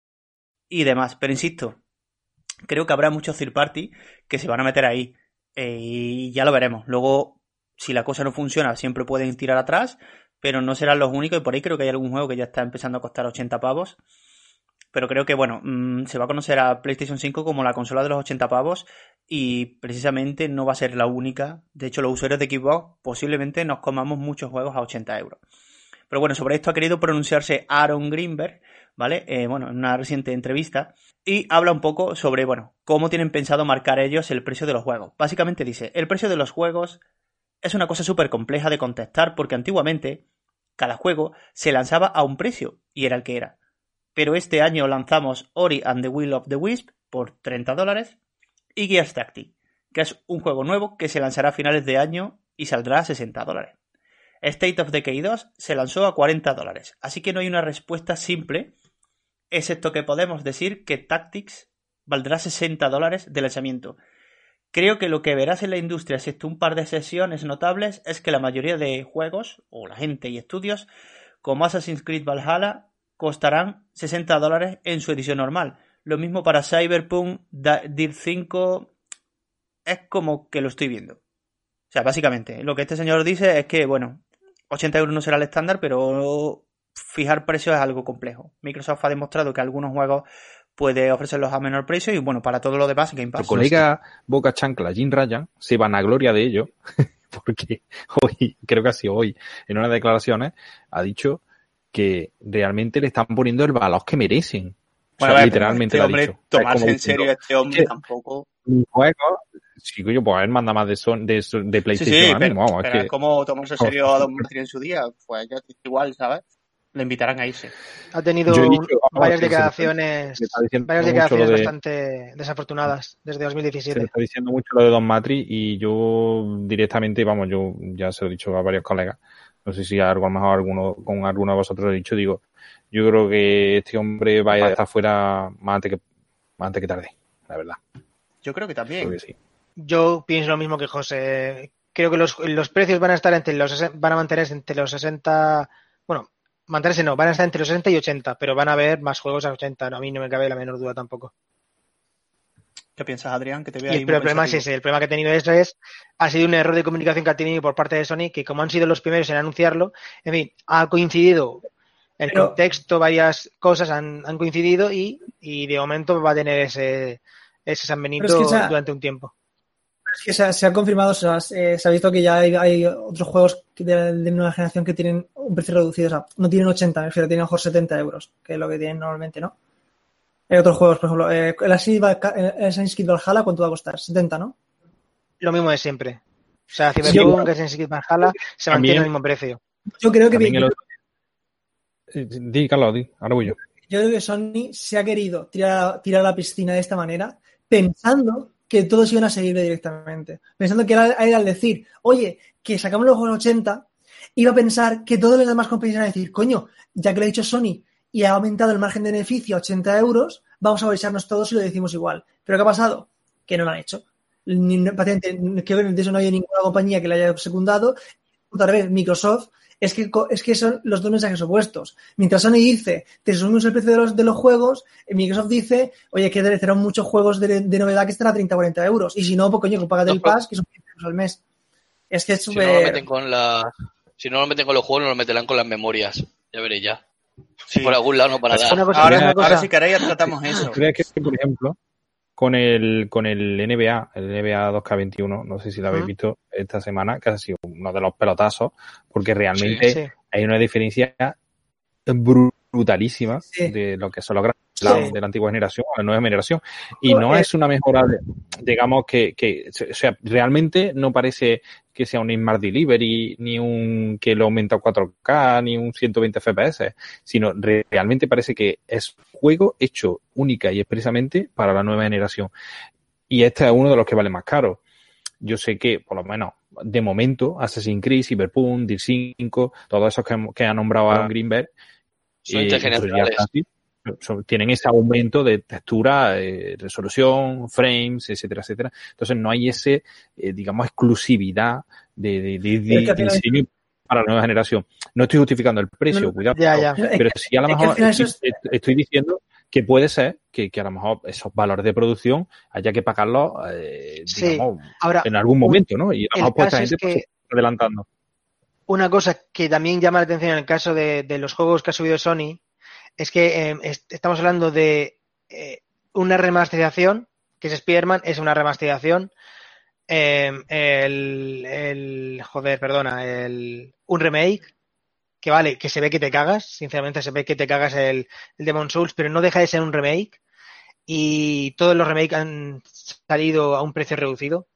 y demás. Pero insisto, creo que habrá muchos third party que se van a meter ahí. Eh, y ya lo veremos. Luego, si la cosa no funciona, siempre pueden tirar atrás, pero no serán los únicos, y por ahí creo que hay algún juego que ya está empezando a costar ochenta pavos, pero creo que, bueno, mmm, se va a conocer a PlayStation cinco como la consola de los ochenta pavos, y precisamente no va a ser la única. De hecho, los usuarios de Xbox posiblemente nos comamos muchos juegos a ochenta euros. Pero bueno, sobre esto ha querido pronunciarse Aaron Greenberg, ¿vale? Eh, bueno, en una reciente entrevista, y habla un poco sobre, bueno, cómo tienen pensado marcar ellos el precio de los juegos. Básicamente dice, el precio de los juegos es una cosa súper compleja de contestar porque antiguamente cada juego se lanzaba a un precio y era el que era. Pero este año lanzamos Ori and the Will of the Wisp por treinta dólares y Gears Tactics, que es un juego nuevo que se lanzará a finales de año y saldrá a sesenta dólares. State of Decay dos se lanzó a cuarenta dólares, así que no hay una respuesta simple, excepto que podemos decir que Tactics valdrá sesenta dólares de lanzamiento. Creo que lo que verás en la industria, excepto un par de sesiones notables, es que la mayoría de juegos, o la gente y estudios, como Assassin's Creed Valhalla, costarán sesenta dólares en su edición normal. Lo mismo para Cyberpunk, Dirt cinco, es como que lo estoy viendo. O sea, básicamente, lo que este señor dice es que, bueno, ochenta euros no será el estándar, pero fijar precios es algo complejo. Microsoft ha demostrado que algunos juegos puede ofrecerlos a menor precio y, bueno, para todo lo demás, Game Pass. Tu colega Boca Chancla, Jim Ryan, se vanagloria de ello, porque hoy, creo que ha sido hoy, en unas declaraciones, ha dicho que realmente le están poniendo el valor que merecen. Bueno, o sea, ver, literalmente este lo ha hombre, dicho. tomarse como en serio a este hombre que tampoco. Un juego, sí, coño, pues él manda más de, son, de, de PlayStation sí, sí, a mí, pero, vamos, pero es es que... como tomarse en serio a Don Martín en su día, pues ya igual, ¿sabes? Le invitarán a irse. Ha tenido Yo he un- dicho, vamos, varias se le está- declaraciones, se le está diciendo varias mucho declaraciones lo de- bastante desafortunadas desde dos mil Se le diecisiete. está diciendo mucho lo de Don Matri y yo directamente, vamos, yo ya se lo he dicho a varios colegas, no sé si a lo mejor alguno, con alguno de vosotros lo he dicho, digo, yo creo que este hombre va a estar fuera más antes que, más antes que tarde, la verdad. Yo creo que también. Creo que sí. Yo pienso lo mismo que José. Creo que los, los precios van a estar entre los sesen- van a mantenerse entre los sesenta, bueno, mantenerse no, van a estar entre los sesenta y ochenta, pero van a haber más juegos a ochenta, a mí no me cabe la menor duda tampoco. ¿Qué piensas, Adrián? Que te veo Y ahí el, muy pero el problema es pensativo. ese, el problema que ha tenido esto es, ha sido un error de comunicación que ha tenido por parte de Sony, que como han sido los primeros en anunciarlo, en fin, ha coincidido el Pero- contexto, varias cosas han, han coincidido y, y de momento va a tener ese, ese San Benito Pero es que esa- durante un tiempo. Es que se ha, se ha confirmado, se ha, eh, se ha visto que ya hay, hay otros juegos de, de nueva generación que tienen un precio reducido. O sea, no tienen ochenta, me refiero, tienen a lo mejor setenta euros, que es lo que tienen normalmente, ¿no? Hay otros juegos, por ejemplo, eh, el Assassin's Creed Valhalla, ¿cuánto va a costar? setenta, ¿no? Lo mismo de siempre. O sea, Sí, Cyberpunk, yo- Assassin's Creed Valhalla se También- mantiene al mismo precio. Yo creo que, También yo, el otro- Eh, Di, Carlos, di, ahora voy yo. yo creo que Sony se ha querido tirar, tirar a la piscina de esta manera, pensando que todos iban a seguirle directamente. Pensando que era, era al decir, oye, que sacamos los juegos en ochenta, iba a pensar que todos los demás compañías iban a decir, coño, ya que lo ha dicho Sony y ha aumentado el margen de beneficio a ochenta euros, vamos a avisarnos todos y lo decimos igual. ¿Pero qué ha pasado? Que no lo han hecho. Ni, patente, que de eso no hay ninguna compañía que le haya secundado. Otra vez, Microsoft, es que, es que son los dos mensajes opuestos. Mientras Sony dice, te subimos el precio de los, de los juegos, Microsoft dice, oye, que serán muchos juegos de, de novedad que están a treinta o cuarenta euros. Y si no, pues coño, que paga del No, pass, que son quince euros al mes. Es que es Si no lo súper... meten con la, si no lo meten con los juegos, no lo meterán con las memorias. Ya veréis ya. Sí. Por algún lado no para Una dar. cosa, Ahora, una cosa. ahora si queréis tratamos eso. ¿Crees que, por ejemplo, con el con el N B A, el N B A dos K veintiuno, no sé si lo habéis ¿Mm? visto esta semana, que ha sido uno de los pelotazos, porque realmente Sí. hay una diferencia brutalísima Sí. de lo que son los grandes Sí. de la antigua generación a la nueva generación. Y no Eh, es una mejora, de, digamos, que, que, o sea, realmente no parece que sea un Smart Delivery, ni un que lo aumenta a cuatro K, ni un ciento veinte F P S, sino re- realmente parece que es un juego hecho única y expresamente para la nueva generación. Y este es uno de los que vale más caro. Yo sé que, por lo menos, de momento, Assassin's Creed, Cyberpunk, Dirt cinco, todos esos que, que ha nombrado Aaron Greenberg, Son eh, intergeneracionales. eso ya casi, son- tienen ese aumento de textura, eh, resolución, frames, etcétera, etcétera. Entonces no hay ese, eh, digamos, exclusividad de, de, de, de Es que al final- diseño para la nueva generación. No estoy justificando el precio, No, no, cuidado, Ya, pero, ya. Es pero que- sí a lo es que mejor al final eso estoy, es- estoy diciendo que puede ser que, que a lo mejor esos valores de producción haya que pagarlos, eh, Sí. digamos, Ahora, en algún un- momento, ¿no? Y a lo el mejor pues esta caso es gente pues, que- se está adelantando. una cosa que también llama la atención en el caso de, de los juegos que ha subido Sony es que eh, est- estamos hablando de eh, una remasterización, que es Spider-Man, es una remasterización. Eh, el, el. Joder, perdona, el. Un remake, que vale, que se ve que te cagas, sinceramente se ve que te cagas el, el Demon's Souls, pero no deja de ser un remake. Y todos los remakes han salido a un precio reducido,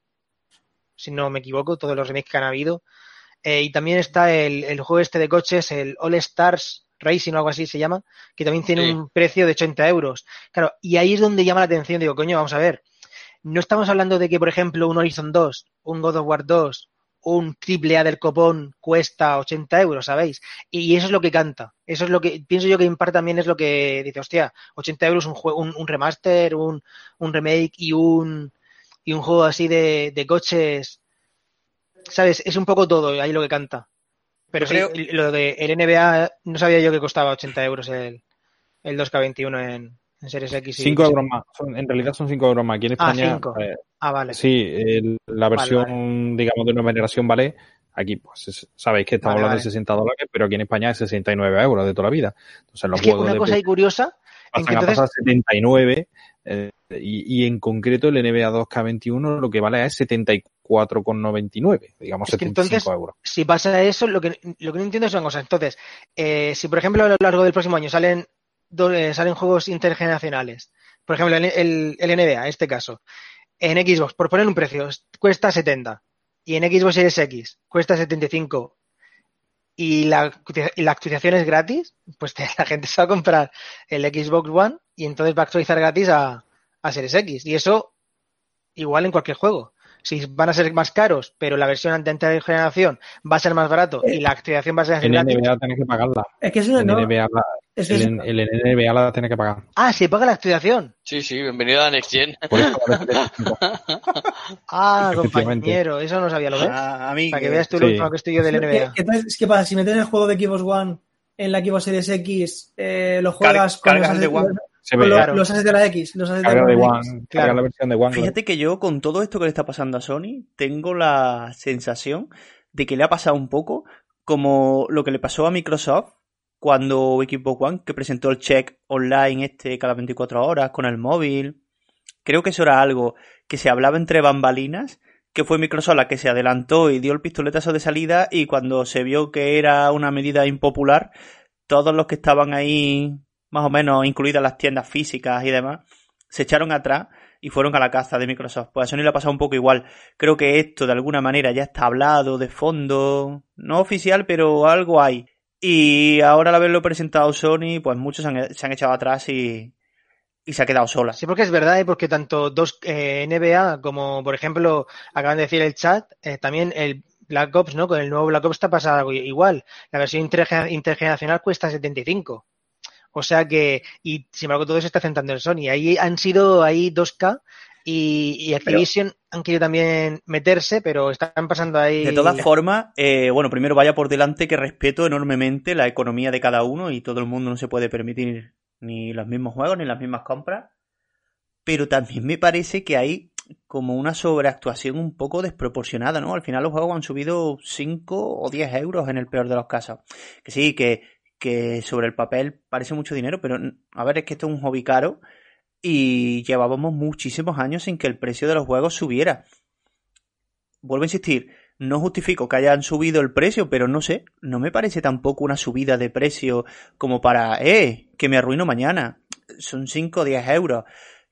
si no me equivoco, todos los remakes que han habido. Eh, y también está el, el juego este de coches, el All Stars Racing o algo así se llama, que también tiene Sí. un precio de ochenta euros. Claro, y ahí es donde llama la atención. Digo, coño, vamos a ver. No estamos hablando de que, por ejemplo, un Horizon dos, un God of War dos, un triple A del copón cuesta ochenta euros, ¿sabéis? Y eso es lo que canta. Eso es lo que, pienso yo que en parte también es lo que dice, hostia, ochenta euros un juego, un, un remaster, un, un remake y un, y un juego así de, de coches, ¿sabes? Es un poco todo ahí lo que canta. Pero Yo sí, creo- lo de el N B A, no sabía yo que costaba ochenta euros el, el dos K veintiuno en, en Series X. y- cinco euros más. Son- en realidad son cinco euros más. Aquí en Ah, España, cinco. eh, Ah, vale. sí, el- la Vale, versión, digamos, de nueva generación vale, aquí, pues es- sabéis que estamos Vale, hablando vale. de sesenta dólares, pero aquí en España es sesenta y nueve euros de toda la vida. Entonces los Es que juegos una de cosa ahí curiosa, en que pasan a entonces, pasar a setenta y nueve, eh, y, y en concreto el N B A dos K veintiuno lo que vale es setenta y cuatro con noventa y nueve, digamos Es que setenta y cinco entonces, euros. si pasa eso, lo que, lo que no entiendo son cosas. Entonces, eh, si por ejemplo a lo largo del próximo año salen, do- eh, salen juegos intergeneracionales, por ejemplo el, el, el N B A, en este caso, en Xbox, por poner un precio, cuesta setenta, y en Xbox Series X cuesta setenta y cinco, y la, y la actualización es gratis, pues te- la gente se va a comprar el Xbox One y entonces va a actualizar gratis a, a Series X. Y eso igual en cualquier juego. Si van a ser más caros, pero la versión anterior de generación va a ser más barato y la actualización va a ser En gratis. N B A tenés que pagarla. Es que es una En no, N B A la, es que el, es- el N B A la tenés que pagar. Ah, se paga la actualización. Sí, sí, bienvenido a Next Gen. Por eso vale setenta y cinco. Ah, Efectivamente. compañero, eso no sabía, ¿lo ves? Ah, a mí Para que que- veas tú lo sí. informado que estoy yo del ¿Qué, N B A. qué, tal- qué pasa? Si metes el juego de Xbox One en la Xbox Series X, eh, lo juegas Car- con, los cargas el de assets, One. Se con ve, los, claro. los assets de la X. Los assets carga de de la One, X. carga claro. la versión de One. Fíjate que yo, con todo esto que le está pasando a Sony, tengo la sensación de que le ha pasado un poco como lo que le pasó a Microsoft cuando Xbox One, que presentó el check online este cada veinticuatro horas con el móvil. Creo que eso era algo que se hablaba entre bambalinas, que fue Microsoft la que se adelantó y dio el pistoletazo de salida, y cuando se vio que era una medida impopular, todos los que estaban ahí, más o menos incluidas las tiendas físicas y demás, se echaron atrás y fueron a la caza de Microsoft. Pues a Sony le ha pasado un poco igual. Creo que esto de alguna manera ya está hablado de fondo, no oficial, pero algo hay. Y ahora al haberlo presentado Sony, pues muchos se han, se han echado atrás y, y se ha quedado sola. Sí, porque es verdad, ¿eh? Porque tanto dos eh, N B A como, por ejemplo, acaban de decir el chat, eh, también el Black Ops, ¿no? Con el nuevo Black Ops está pasando algo igual. La versión interge- intergeneracional cuesta setenta y cinco. O sea que, y sin embargo todo se está centrando en Sony. Ahí han sido ahí dos K y, y Activision pero, han querido también meterse, pero están pasando ahí... De todas formas, eh, bueno, primero vaya por delante que respeto enormemente la economía de cada uno y todo el mundo no se puede permitir ni los mismos juegos ni las mismas compras, pero también me parece que hay como una sobreactuación un poco desproporcionada, ¿no? Al final los juegos han subido cinco o diez euros en el peor de los casos. Que sí, que... que sobre el papel parece mucho dinero, pero a ver, es que esto es un hobby caro y llevábamos muchísimos años sin que el precio de los juegos subiera. Vuelvo a insistir, no justifico que hayan subido el precio, pero no sé, no me parece tampoco una subida de precio como para, eh, que me arruino mañana. Son cinco o diez euros,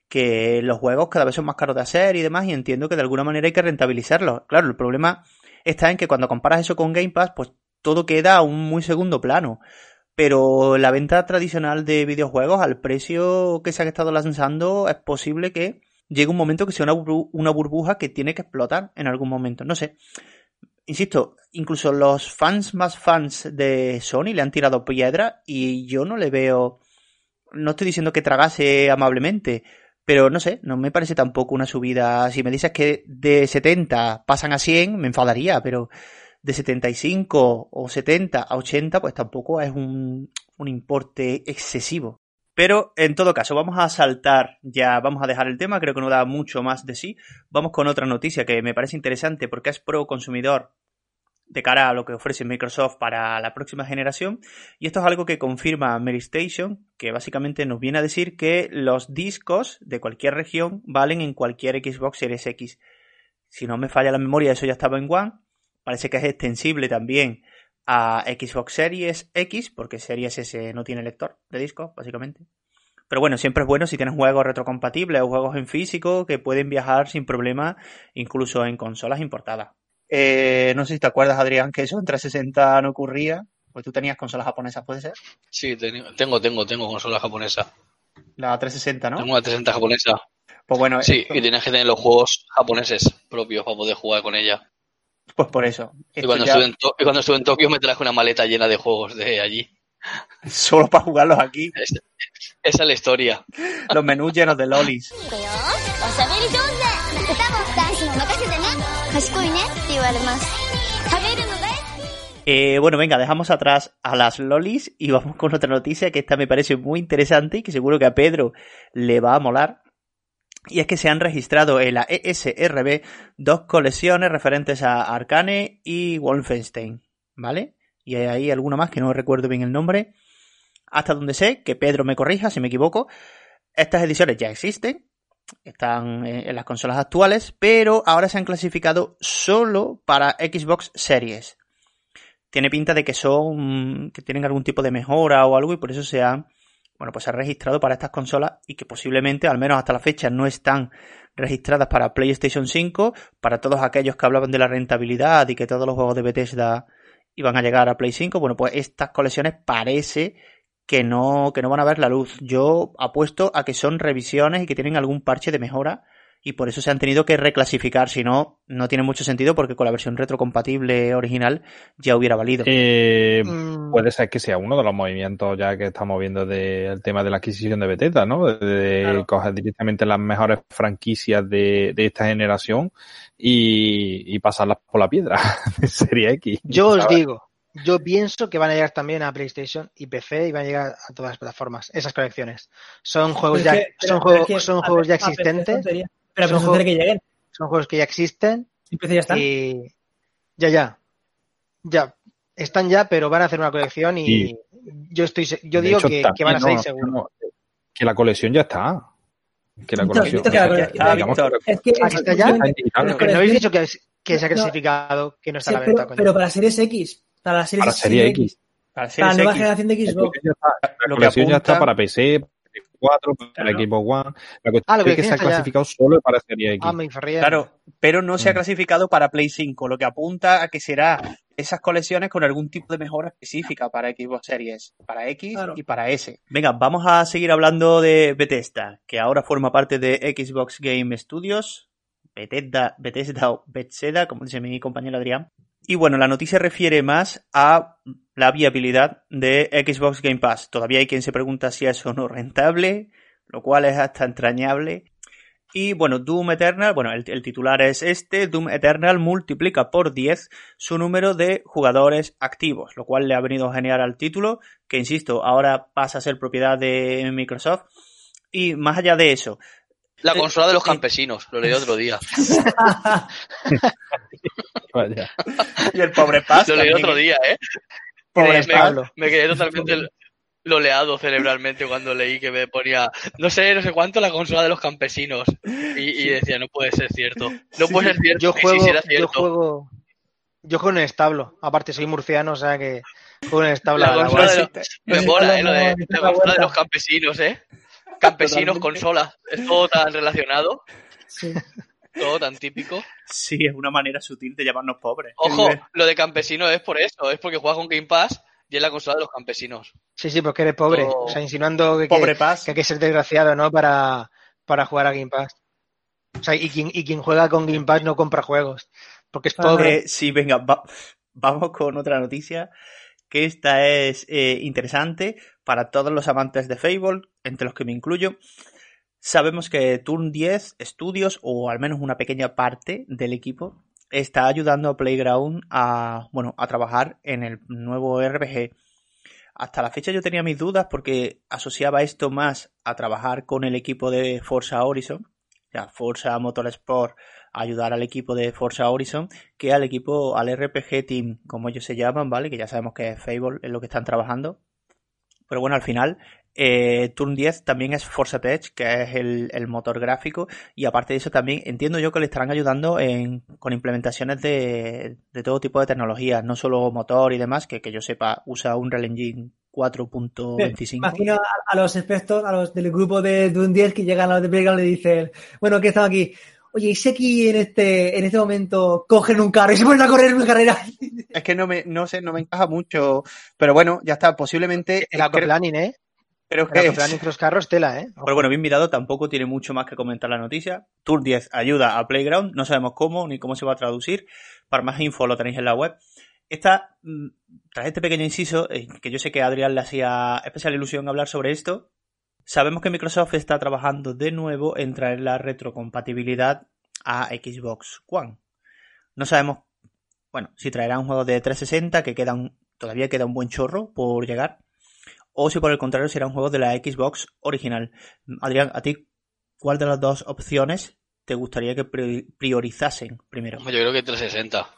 que los juegos cada vez son más caros de hacer y demás, y entiendo que de alguna manera hay que rentabilizarlos. Claro, el problema está en que cuando comparas eso con Game Pass, pues todo queda a un muy segundo plano. Pero la venta tradicional de videojuegos al precio que se ha estado lanzando es posible que llegue un momento que sea una, burbu- una burbuja que tiene que explotar en algún momento. No sé. Insisto, incluso los fans más fans de Sony le han tirado piedra y yo no le veo... No estoy diciendo que tragase amablemente, pero no sé, no me parece tampoco una subida... Si me dices que de setenta pasan a cien, me enfadaría, pero... de setenta y cinco o setenta a ochenta, pues tampoco es un, un importe excesivo. Pero en todo caso, vamos a saltar ya, vamos a dejar el tema, creo que no da mucho más de sí. Vamos con otra noticia que me parece interesante porque es pro consumidor de cara a lo que ofrece Microsoft para la próxima generación. Y esto es algo que confirma Meristation, que básicamente nos viene a decir que los discos de cualquier región valen en cualquier Xbox Series X. Si no me falla la memoria, eso ya estaba en One. Parece que es extensible también a Xbox Series X, porque Series S no tiene lector de discos, básicamente. Pero bueno, siempre es bueno si tienes juegos retrocompatibles o juegos en físico que pueden viajar sin problema, incluso en consolas importadas. Eh, no sé si te acuerdas, Adrián, que eso en trescientos sesenta no ocurría. Pues tú tenías consolas japonesas, ¿puede ser? Sí, tengo, tengo, tengo consola japonesa. La trescientos sesenta, ¿no? Tengo una trescientos sesenta japonesa. Pues bueno, sí, esto... y tienes que tener los juegos japoneses propios para poder jugar con ella. Pues por eso. Y cuando, ya... estuve en to- y cuando estuve en Tokio me traje una maleta llena de juegos de allí. Solo para jugarlos aquí. Es, esa es la historia. Los menús llenos de lolis. Eh, bueno, venga, dejamos atrás a las lolis y vamos con otra noticia que esta me parece muy interesante y que seguro que a Pedro le va a molar. Y es que se han registrado en la E S R B dos colecciones referentes a Arcane y Wolfenstein, ¿vale? Y hay ahí alguna más que no recuerdo bien el nombre. Hasta donde sé, que Pedro me corrija si me equivoco, estas ediciones ya existen están en las consolas actuales, pero ahora se han clasificado solo para Xbox Series. Tiene pinta de que son, que tienen algún tipo de mejora o algo y por eso se han, bueno, pues se han registrado para estas consolas y que posiblemente, al menos hasta la fecha, no están registradas para PlayStation cinco, para todos aquellos que hablaban de la rentabilidad y que todos los juegos de Bethesda iban a llegar a Play cinco. Bueno, pues estas colecciones parece que no, que no van a ver la luz. Yo apuesto a que son revisiones y que tienen algún parche de mejora y por eso se han tenido que reclasificar. Si no, no tiene mucho sentido porque con la versión retrocompatible original ya hubiera valido. Eh, Mm. Puede ser que sea uno de los movimientos ya que estamos viendo del tema de la adquisición de Bethesda, ¿no? De, de Claro. coger directamente las mejores franquicias de, de esta generación y, y pasarlas por la piedra de Serie X. Yo os ¿sabes? digo, yo pienso que van a llegar también a PlayStation y P C y van a llegar a todas las plataformas, esas colecciones. Son juegos Pero ya, es que- son pero juegos, es que son a- juegos ya a P C existentes, tontería. Pero Son a P C tontería que lleguen. son juegos que ya existen En P C ya están. y ya, ya, ya, están ya, pero van a hacer una colección y Sí. yo estoy, se- yo De digo hecho, que, también, que van a salir no, seguro. no, que la colección ya está. Que la Víctor, colección. Víctor, que la que- colección- que digamos Víctor, que- Es que Ah, que está ya. está en digital. Pero- Que no habéis dicho que, que se ha No, clasificado, que no está sí, a la venta, pero, coño. pero para Series X, para la Series Para Serie X. Para para la Series nueva X, generación de La Xbox. colección ya está, la Lo que colección ya está apunta- para P C, para P S cuatro, para Claro. Xbox One. La cuestión Ah, la es que colección se ha está ya. clasificado solo para Serie X. Ah, me ferría. claro, pero no se ha Mm. clasificado para Play cinco, lo que apunta a que será esas colecciones con algún tipo de mejora específica para Xbox Series, para X Claro. y para S. Venga, vamos a seguir hablando de Bethesda, que ahora forma parte de Xbox Game Studios, Bethesda, Bethesda o Bethesda, como dice mi compañero Adrián. Y bueno, la noticia refiere más a la viabilidad de Xbox Game Pass. Todavía hay quien se pregunta si es o no rentable, lo cual es hasta entrañable. Y bueno, Doom Eternal, bueno, el, el titular es este, Doom Eternal multiplica por diez su número de jugadores activos, lo cual le ha venido genial al título, que insisto, ahora pasa a ser propiedad de Microsoft. Y más allá de eso, La Eh, consola de los eh. campesinos, lo leí otro día. Vaya. y el pobre Paz Lo leí también, otro día, ¿eh? pobre ¿Crees, me, Paz. Pablo? me quedé totalmente loleado cerebralmente cuando leí que me ponía, no sé, no sé cuánto, la consola de los campesinos. Y, y decía, no puede ser cierto. No Sí. puede ser cierto. Yo Y juego, si sí era yo cierto. juego, yo juego en el establo. Aparte soy murciano, o sea que juego en el establo. La a la consola bola. de los- me Sí, mola, ¿eh? no, Lo de, no, la no, consola de no. los campesinos, ¿eh? Campesinos, Totalmente. consola. Es todo tan relacionado, Sí. todo tan típico. Sí, es una manera sutil de llamarnos pobres. Ojo, Qué lo de campesino es por eso, es porque juegas con Game Pass y es la consola de los campesinos. Sí, sí, porque eres pobre. Oh. O sea, insinuando que, Pobre que, Paz. que hay que ser desgraciado, ¿no? Para, para jugar a Game Pass. O sea, y quien, y quien juega con Game Pass no compra juegos. Porque es Ah, pobre. Eh, sí, venga, va- vamos con otra noticia, que esta es eh, interesante para todos los amantes de Fable, entre los que me incluyo. Sabemos que Turn diez Studios, o al menos una pequeña parte del equipo, está ayudando a Playground a, bueno, a trabajar en el nuevo R P G. Hasta la fecha yo tenía mis dudas porque asociaba esto más a trabajar con el equipo de Forza Horizon, o sea, Forza Motorsport, ayudar al equipo de Forza Horizon, que al equipo, al R P G Team, como ellos se llaman, ¿vale? Que ya sabemos que es Fable, es lo que están trabajando. Pero bueno, al final, eh, Turn diez también es Forza Tech, que es el, el motor gráfico, y aparte de eso también entiendo yo que le estarán ayudando en, con implementaciones de, de todo tipo de tecnologías, no solo motor y demás, que, que yo sepa usa Unreal Engine cuatro punto veinticinco. Imagino a, a los expertos, a los del grupo de Doom diez que llegan a los de Playground y le dicen, bueno, que estamos aquí. Oye, ¿y si aquí en este, en este momento cogen un carro y se ponen a correr una carrera? Es que no me, no sé, no me encaja mucho, pero bueno, ya está, posiblemente... El aquaplaning, ¿eh? Pero El que aquaplaning de los carros, tela, ¿eh? Pero bueno, bien mirado, tampoco tiene mucho más que comentar la noticia. Turn diez ayuda a Playground, no sabemos cómo ni cómo se va a traducir. Para más info lo tenéis en la web. Esta, tras este pequeño inciso, eh, que yo sé que a Adrián le hacía especial ilusión hablar sobre esto, sabemos que Microsoft está trabajando de nuevo en traer la retrocompatibilidad a Xbox One. No sabemos, bueno, si traerá un juego de trescientos sesenta, que queda un, todavía queda un buen chorro por llegar, o si por el contrario será un juego de la Xbox original. Adrián, ¿a ti cuál de las dos opciones te gustaría que priorizasen primero? Yo creo que trescientos sesenta.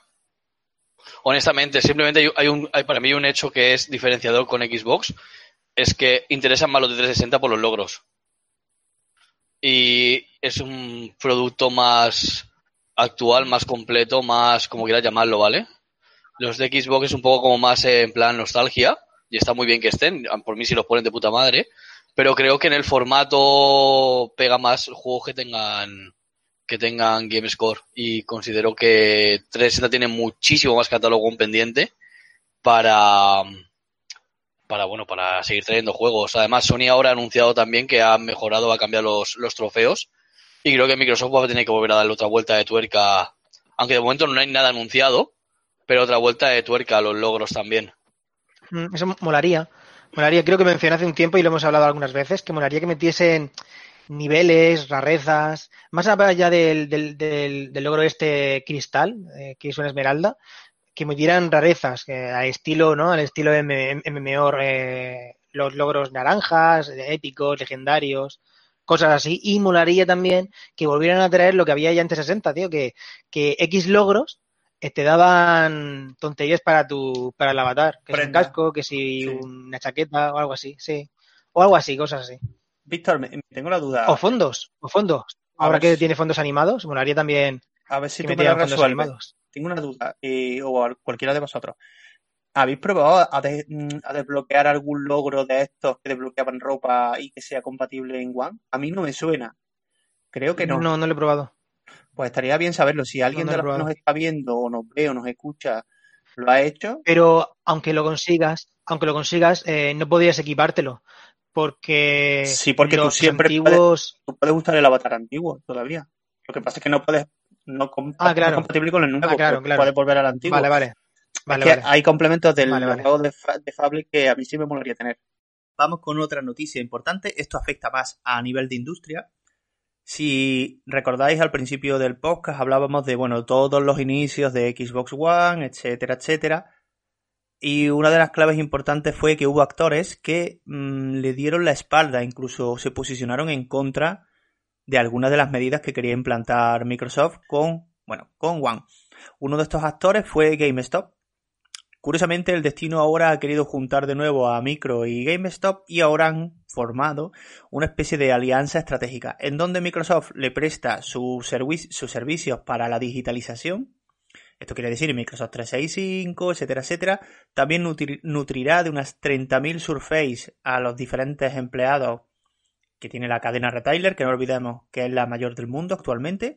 Honestamente, simplemente hay, hay un, hay para mí un hecho que es diferenciador con Xbox, es que interesan más los de trescientos sesenta por los logros. Y, es un producto más actual, más completo, más como quieras llamarlo, ¿vale? Los de Xbox es un poco como más eh, en plan nostalgia, y está muy bien que estén, por mí si los ponen de puta madre, pero creo que en el formato pega más juegos que tengan que tengan GameScore, y considero que trescientos sesenta tiene muchísimo más catálogo en pendiente para para bueno para seguir trayendo juegos. Además, Sony ahora ha anunciado también que ha mejorado, va a cambiar los, los trofeos, y creo que Microsoft va a tener que volver a darle otra vuelta de tuerca, aunque de momento no hay nada anunciado, pero otra vuelta de tuerca a los logros también. Eso molaría. Molaría, creo que mencioné hace un tiempo y lo hemos hablado algunas veces, que molaría que metiesen niveles, rarezas, más allá del, del, del, del logro este cristal, eh, que es una esmeralda, que metieran rarezas, que al estilo, ¿no? Al estilo M M O, eh, los logros naranjas, épicos, legendarios, cosas así. Y molaría también que volvieran a traer lo que había ya en trescientos sesenta, tío, que, que X logros te daban tonterías para tu para el avatar, que es un casco, que si sí. una chaqueta o algo así, sí. O algo así, cosas así. Víctor, me, tengo la duda. O fondos, o fondos. A Ahora que si... tiene fondos animados, molaría también a ver si que tú me lo fondos resuelves. Animados. Tengo una duda, eh, o a cualquiera de vosotros. ¿Habéis probado a, de, a desbloquear algún logro de estos que desbloqueaban ropa y que sea compatible en One? A mí no me suena. Creo que no. No, no lo he probado. Pues estaría bien saberlo. Si alguien no, no de los que nos está viendo o nos ve o nos escucha lo ha hecho. Pero aunque lo consigas, aunque lo consigas, eh, no podrías equipártelo. Porque sí, porque los tú siempre antiguos... puedes, tú puedes usar el avatar antiguo todavía. Lo que pasa es que no puedes no, comp- ah, claro. no es compatible con el nuevo, ah, claro, claro. puedes volver al antiguo. Vale, vale. vale, es que vale. hay complementos del vale, vale. juego de, fa- de Fable que a mí sí me molaría tener. Vamos con otra noticia importante. Esto afecta más a nivel de industria. Si recordáis, al principio del podcast hablábamos de, bueno, todos los inicios de Xbox One, etcétera, etcétera. Y una de las claves importantes fue que hubo actores que mmm, le dieron la espalda, incluso se posicionaron en contra de algunas de las medidas que quería implantar Microsoft con, bueno, con One. Uno de estos actores fue GameStop. Curiosamente, el destino ahora ha querido juntar de nuevo a Micro y GameStop y ahora han formado una especie de alianza estratégica en donde Microsoft le presta sus, servi- sus servicios para la digitalización. Esto quiere decir Microsoft trescientos sesenta y cinco, etcétera, etcétera. También nutri- nutrirá de unas treinta mil Surface a los diferentes empleados que tiene la cadena retailer, que no olvidemos que es la mayor del mundo actualmente.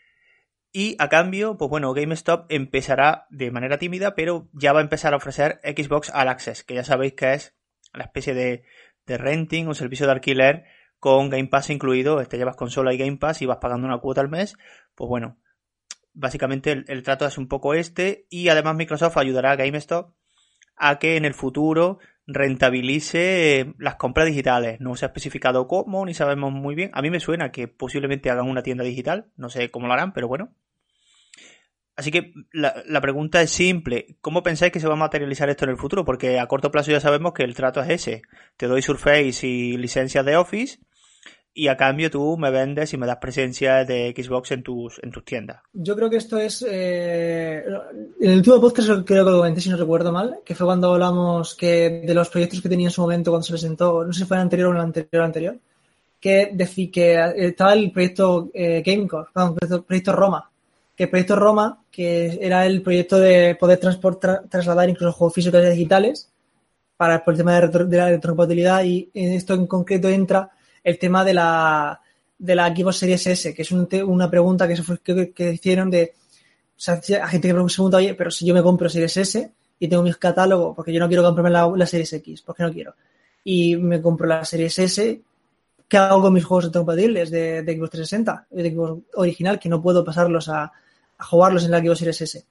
Y a cambio, pues bueno, GameStop empezará de manera tímida, pero ya va a empezar a ofrecer Xbox All Access, que ya sabéis que es la especie de, de renting, un servicio de alquiler con Game Pass incluido. Te llevas consola y Game Pass y vas pagando una cuota al mes. Pues bueno, básicamente el, el trato es un poco este, y además Microsoft ayudará a GameStop a que en el futuro rentabilice las compras digitales. No se ha especificado cómo, ni sabemos muy bien. A mí me suena que posiblemente hagan una tienda digital, no sé cómo lo harán, pero bueno. Así que la, la pregunta es simple. ¿Cómo pensáis que se va a materializar esto en el futuro? Porque a corto plazo ya sabemos que el trato es ese. Te doy Surface y licencias de Office y a cambio tú me vendes y me das presencia de Xbox en tus en tus tiendas. Yo creo que esto es... Eh, en el último podcast creo que lo comenté, si no recuerdo mal, que fue cuando hablamos que de los proyectos que tenía en su momento cuando se presentó, no sé si fue el anterior o el anterior anterior, que, defi, que estaba el proyecto eh, GameCore, no, el proyecto, proyecto Roma, que el proyecto Roma, que era el proyecto de poder transportar, trasladar incluso juegos físicos y digitales para por el tema de, retro, de la retrocompatibilidad, y en esto en concreto entra el tema de la de la Xbox Series S, que es un te, una pregunta que, se fue, que, que hicieron de, o sea, a gente que se pregunta, oye, pero si yo me compro Series S y tengo mis catálogos, porque yo no quiero comprarme la, la Series X, porque no quiero, y me compro la Series S, ¿qué hago con mis juegos retrocompatibles de, de Xbox trescientos sesenta, de Xbox original, que no puedo pasarlos a, a jugarlos en la Xbox Series S?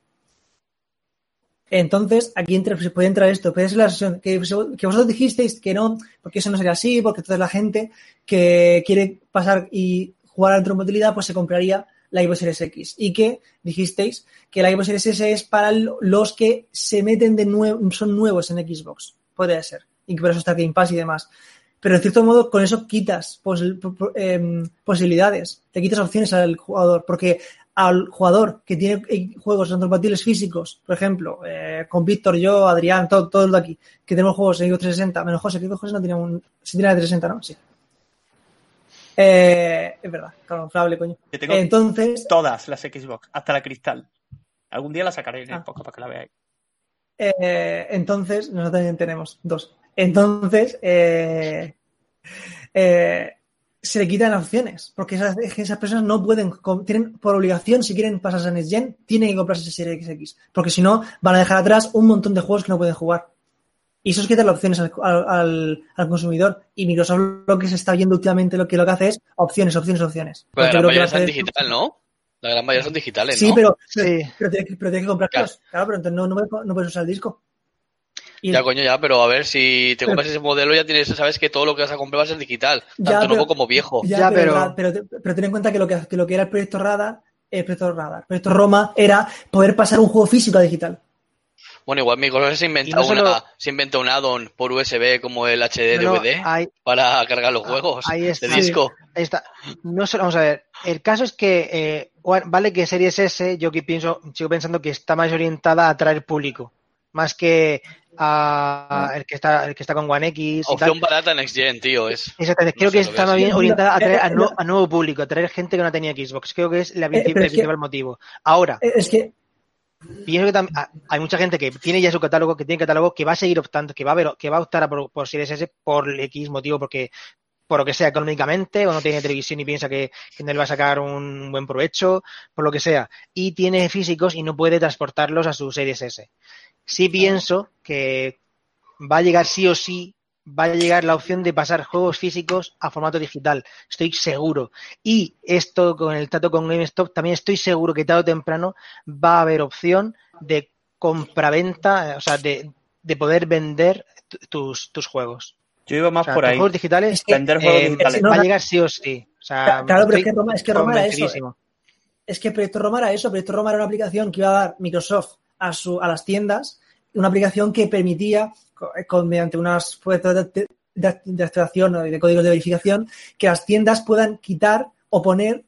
Entonces, aquí entra, se puede entrar esto, puede ser la sesión que, que vosotros dijisteis que no, porque eso no sería así, porque toda la gente que quiere pasar y jugar a la retrocompatibilidad, pues se compraría la Xbox Series X. Y que dijisteis que la Xbox Series S es para los que se meten de nuevo, son nuevos en Xbox. Podría ser. Y que por eso está Game Pass y demás. Pero en cierto modo, con eso quitas pos, eh, posibilidades, te quitas opciones al jugador, porque al jugador que tiene juegos retrocompatibles físicos, por ejemplo, eh, con Víctor, yo, Adrián, todo, todo el de aquí, que tenemos juegos en Xbox trescientos sesenta, menos José, que José no tiene un... Sí tiene la trescientos sesenta, ¿no? Sí. Eh, es verdad, camuflable, coño. Yo tengo Entonces, todas las Xbox, hasta la Cristal. Algún día la sacaré en Ah. el podcast para que la veáis. eh, entonces, nosotros también tenemos dos. Entonces, eh, eh, se le quitan las opciones, porque esas, esas personas no pueden, com- tienen por obligación, si quieren pasarse a Next Gen, tienen que comprarse esa serie X X, porque si no, van a dejar atrás un montón de juegos que no pueden jugar. Y eso es quitar las opciones al, al, al consumidor. Y Microsoft lo que se está viendo últimamente lo que lo que hace es opciones, opciones, opciones. Pero la Yo gran creo que mayoría lo que son hace- digital, ¿no? La gran mayoría son digitales, Sí, ¿no? pero, Sí. pero, pero tienes que, pero tienes que comprarlos. Claro, pero entonces no, no, puedes, no puedes usar el disco. Y Ya, coño, ya, pero a ver, si te Pero- compras ese modelo ya tienes, sabes que todo lo que vas a comprar va a ser digital, Ya, tanto pero- nuevo como viejo. Ya, Ya, pero, pero- pero, pero, pero ten en cuenta que lo que, que lo que era el proyecto Radar, el proyecto Radar, el proyecto Roma era poder pasar un juego físico a digital. Bueno, igual Microsoft se inventa, Y no solo- una, se inventa un add-on por U S B como el H D No, no, D V D hay- para cargar los Ah, juegos ahí está. de disco. Ahí está. No solo, vamos a ver. El caso es que, eh, gua- vale que Series S, yo que pienso, sigo pensando que está más orientada a atraer público, más que a, a el que está, el que está con One X y tal. Opción barata Next Gen, tío, es. Exactamente. no Creo sé, que lo está veo más así. bien orientada a atraer a, Eh, nu- no. a nuevo público, a traer gente que no tenía Xbox. Creo que es la, Eh, pero el es que- principal motivo. Ahora, Eh, Es que, pienso que tam- ah, hay mucha gente que tiene ya su catálogo, que tiene catálogo, que va a seguir optando, que va a ver, que va a optar a por, por Series S por X motivo, porque por lo que sea económicamente, o no tiene televisión y piensa que, que no le va a sacar un buen provecho, por lo que sea, y tiene físicos y no puede transportarlos a su Series S. Sí pienso que va a llegar sí o sí, va a llegar la opción de pasar juegos físicos a formato digital, estoy seguro. Y esto con el trato con GameStop, también estoy seguro que tarde o temprano va a haber opción de compraventa, o sea, de, de poder vender t- tus, tus juegos. Yo iba más O sea, por tus ahí. juegos digitales Es que- Vender juegos eh, digitales. va a llegar sí o sí. O sea, Claro, pero es estoy que Roma- es que Roma era eso, convencidísimo. es que Proyecto Roma era eso. Proyecto Roma era una aplicación que iba a dar Microsoft a, su, a las tiendas, una aplicación que permitía, con, mediante unas puertas de, de, de, de activación o de códigos de verificación, que las tiendas puedan quitar o poner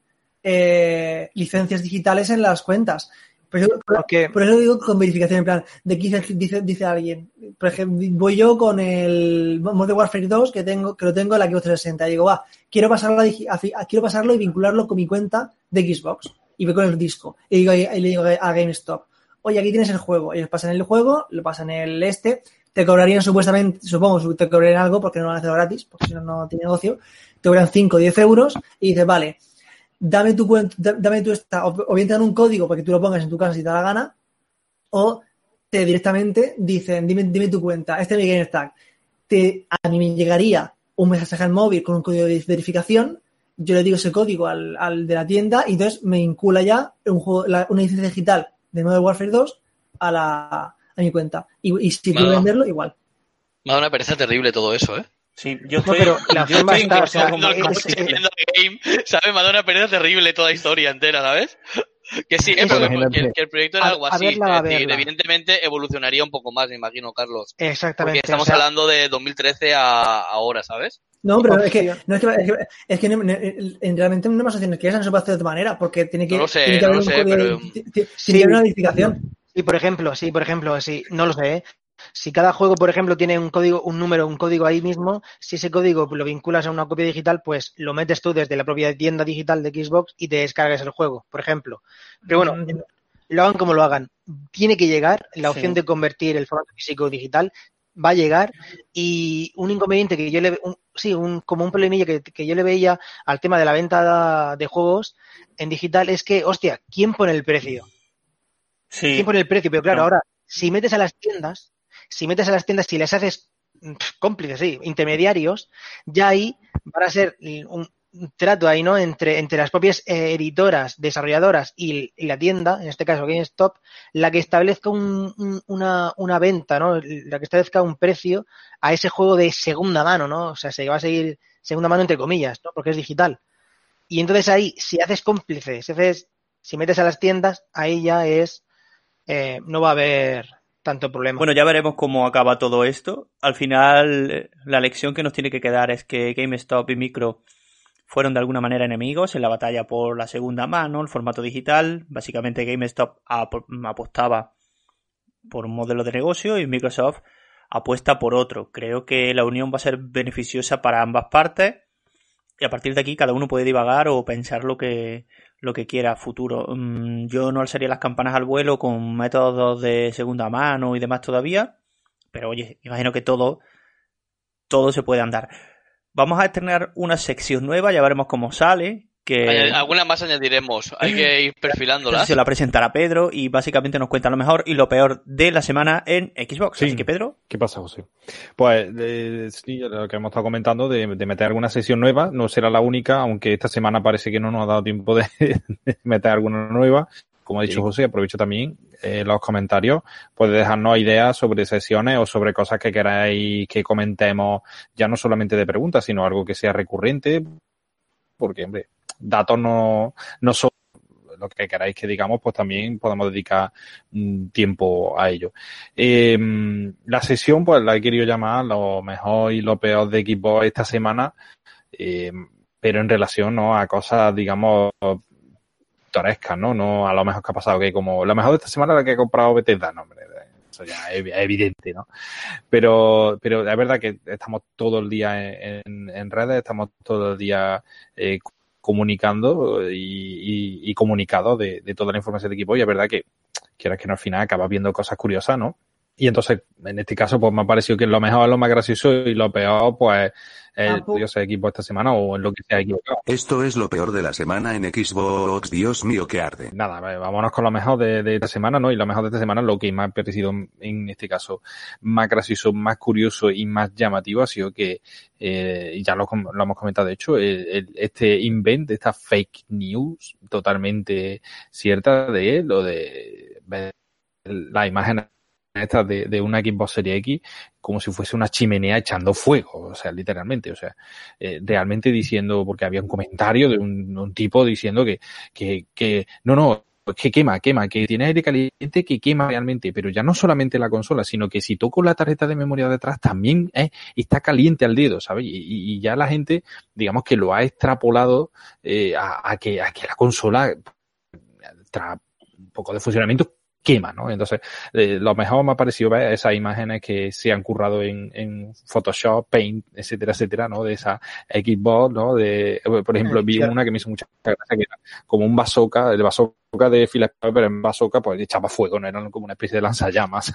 eh, licencias digitales en las cuentas. Por eso, por, Porque- por eso digo con verificación, en plan, de que dice, dice, dice alguien, por ejemplo, voy yo con el Modern Warfare dos que tengo, que lo tengo en la Xbox trescientos sesenta, y digo, va, quiero pasarlo, a, a, quiero pasarlo y vincularlo con mi cuenta de Xbox, y voy con el disco, y, digo, y le digo a GameStop, oye, aquí tienes el juego, ellos pasan el juego, lo pasan el este, te cobrarían supuestamente, supongo, te cobrarían algo porque no lo han hecho gratis, porque si no, no tiene negocio, te cobran cinco o diez euros, y dices, vale, dame tu cuenta, dame tu esta, o, o bien te dan un código para que tú lo pongas en tu casa si te da la gana, o te directamente dicen, dime, dime tu cuenta, este es mi GameStack. Te, a mí me llegaría un mensaje al móvil con un código de verificación, yo le digo ese código al, al de la tienda y entonces me vincula ya un juego, la, una licencia digital de Modern Warfare dos a, la, a mi cuenta. Y, y si quiero No. venderlo, igual. Me da una pereza terrible todo eso, ¿eh? Sí, yo No, estoy, pero la yo opción va a estoy estar, incluso o sea, con- No, es- como es- estoy viendo el game, ¿sabes? Me da una pereza terrible toda la historia entera, ¿sabes? Que sí, eh, Eso, pero imagínate. que, que el proyecto era A- algo a así. verla, a es decir, verla. evidentemente evolucionaría un poco más, me imagino, Carlos. Exactamente. Porque estamos o sea, hablando de dos mil trece a ahora, ¿sabes? No, pero es que, Opción. no es que, es que, es que no- no- en- realmente no hay más opciones que esa, no se puede hacer de otra manera, porque tiene que, No lo sé, tiene que no haber lo un sé, código de- pero- ti- ti- tiene Sí. que haber una verificación. Sí, por ejemplo, sí, por ejemplo, sí, no lo sé, ¿eh? Si cada juego, por ejemplo, tiene un código, un número, un código ahí mismo, si ese código lo vinculas a una copia digital, pues lo metes tú desde la propia tienda digital de Xbox y te descargas el juego, por ejemplo. Pero bueno, Mm, lo hagan como lo hagan, tiene que llegar la opción Sí. de convertir el formato físico digital, va a llegar, y un inconveniente que yo le un, sí, un, como un problemilla que, que yo le veía al tema de la venta de juegos en digital es que, hostia, ¿quién pone el precio? Sí, ¿Quién pone el precio? Pero claro, No. ahora, si metes a las tiendas, si metes a las tiendas, si les haces pf, cómplices, sí, intermediarios, ya ahí van a ser un, un trato ahí, ¿no? Entre, entre las propias eh, editoras, desarrolladoras y, y la tienda, en este caso GameStop, la que establezca un, un, una, una venta, ¿no? La que establezca un precio a ese juego de segunda mano, ¿no? O sea, se va a seguir segunda mano entre comillas, ¿no? Porque es digital. Y entonces ahí, si haces cómplices, si haces, si metes a las tiendas, ahí ya es Eh, no va a haber tanto problema. Bueno, ya veremos cómo acaba todo esto. Al final, eh, la lección que nos tiene que quedar es que GameStop y Micro fueron de alguna manera enemigos en la batalla por la segunda mano, el formato digital. Básicamente GameStop ap- apostaba por un modelo de negocio y Microsoft apuesta por otro. Creo que la unión va a ser beneficiosa para ambas partes Y a partir de aquí cada uno puede divagar o pensar lo que, lo que quiera a futuro. Um, yo no alzaría las campanas al vuelo con métodos de segunda mano y demás todavía, pero oye, imagino que todo, todo se puede andar. Vamos a estrenar una sección nueva, ya veremos cómo sale. Que alguna más añadiremos, hay que ir perfilándolas. Se la presentará Pedro y básicamente nos cuenta lo mejor y lo peor de la semana en Xbox. Sí. Así que, Pedro. ¿Qué pasa, José? Pues eh, sí, lo que hemos estado comentando de, de meter alguna sesión nueva, no será la única, aunque esta semana parece que no nos ha dado tiempo de, de meter alguna nueva. Como ha dicho sí. José, aprovecho también eh, los comentarios, puede dejarnos ideas sobre sesiones o sobre cosas que queráis que comentemos, ya no solamente de preguntas, sino algo que sea recurrente, porque, hombre, datos no, no son lo que queráis que digamos, pues también podemos dedicar un tiempo a ello. Eh, la sesión, pues la he querido llamar lo mejor y lo peor de Xbox esta semana, eh, pero en relación, ¿no?, a cosas, digamos, pintorescas, ¿no? No a lo mejor que ha pasado, que como la mejor de esta semana la que he comprado Bethesda, no, hombre, eso ya es evidente, ¿no? Pero, pero es verdad que estamos todo el día en, en redes, estamos todo el día eh, comunicando y, y, y comunicado de, de toda la información de equipo, y es verdad que quieras que no, al final acabas viendo cosas curiosas, ¿no? Y entonces, en este caso, pues me ha parecido que lo mejor es lo más gracioso y lo peor, pues, el curioso equipo esta semana o en lo que se ha equivocado. Esto es lo peor de la semana en Xbox, Dios mío, que arde. Nada, vámonos con lo mejor de, de esta semana, ¿no? Y lo mejor de esta semana, lo que me ha parecido, en este caso, más gracioso, más curioso y más llamativo ha sido que, eh, ya lo, lo hemos comentado, de hecho, el, el, este invent, esta fake news totalmente cierta de él, o de, de la imagen esta de, de una Xbox Series X como si fuese una chimenea echando fuego, o sea, literalmente, o sea, eh, realmente diciendo, porque había un comentario de un, un tipo diciendo que, que, que, no, no, que quema, quema, que tiene aire caliente, que quema realmente, pero ya no solamente la consola, sino que si toco la tarjeta de memoria detrás también eh, está caliente al dedo, ¿sabes? Y, y ya la gente, digamos que lo ha extrapolado eh, a, a que, a que la consola, tras un poco de funcionamiento, quema, ¿no? Entonces, eh, lo mejor me ha parecido ver esas imágenes que se han currado en, en Photoshop, Paint, etcétera, etcétera, ¿no? De esa Xbox, ¿no? De, por ejemplo, vi una que me hizo mucha gracia, que era como un bazooka, el bazooka de Phil Spencer, pero en bazooka pues echaba fuego, no era como una especie de lanzallamas.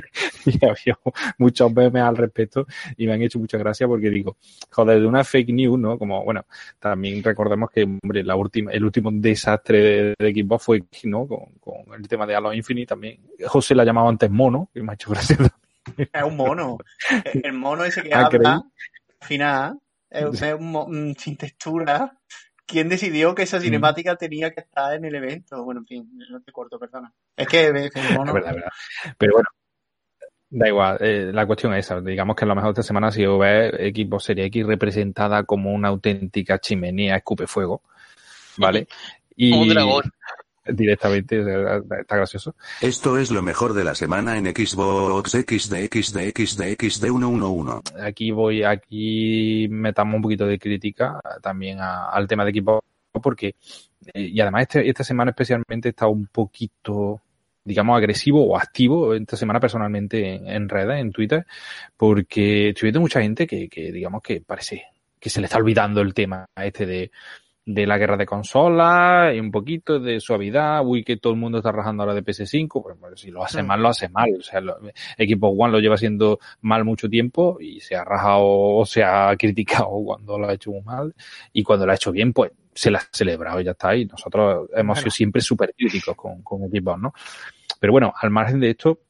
Y había muchos memes al respecto y me han hecho mucha gracia porque digo, joder, de una fake news, ¿no? Como, bueno, también recordemos que, hombre, la última, el último desastre de, de Xbox fue, ¿no? Con, con el tema de Halo Infinite también. José la llamaba antes mono, y me ha hecho gracia también. Es un mono. El mono ese que ah, habla, al final, es, es un mono sin textura. ¿Quién decidió que esa cinemática mm. tenía que estar en el evento? Bueno, en fin, no te corto, perdona. Es que es el mono. Es verdad, es verdad. Pero bueno, da igual, eh, la cuestión es esa. Digamos que a lo mejor esta semana ha sido ver Xbox Series X representada como una auténtica chimenea escupe fuego, ¿vale? Y un dragón. Directamente, está gracioso. Esto es lo mejor de la semana en Xbox X D X D X D X D ciento once. Aquí voy, aquí metamos un poquito de crítica también a, al tema de Xbox, porque, eh, y además este, esta semana especialmente está un poquito, digamos, agresivo o activo esta semana personalmente en, en redes, en Twitter, porque estoy viendo mucha gente que, que digamos que parece que se le está olvidando el tema este de de la guerra de consolas y un poquito de suavidad. Uy, que todo el mundo está rajando ahora de P S cinco. Pues, pues si lo hace mal, lo hace mal. O sea, lo, Xbox One lo lleva haciendo mal mucho tiempo y se ha rajado o se ha criticado cuando lo ha hecho muy mal. Y cuando lo ha hecho bien, pues se la ha celebrado y ya está. Y nosotros hemos bueno. sido siempre súper críticos con, con Xbox, ¿no? Pero bueno, al margen de esto,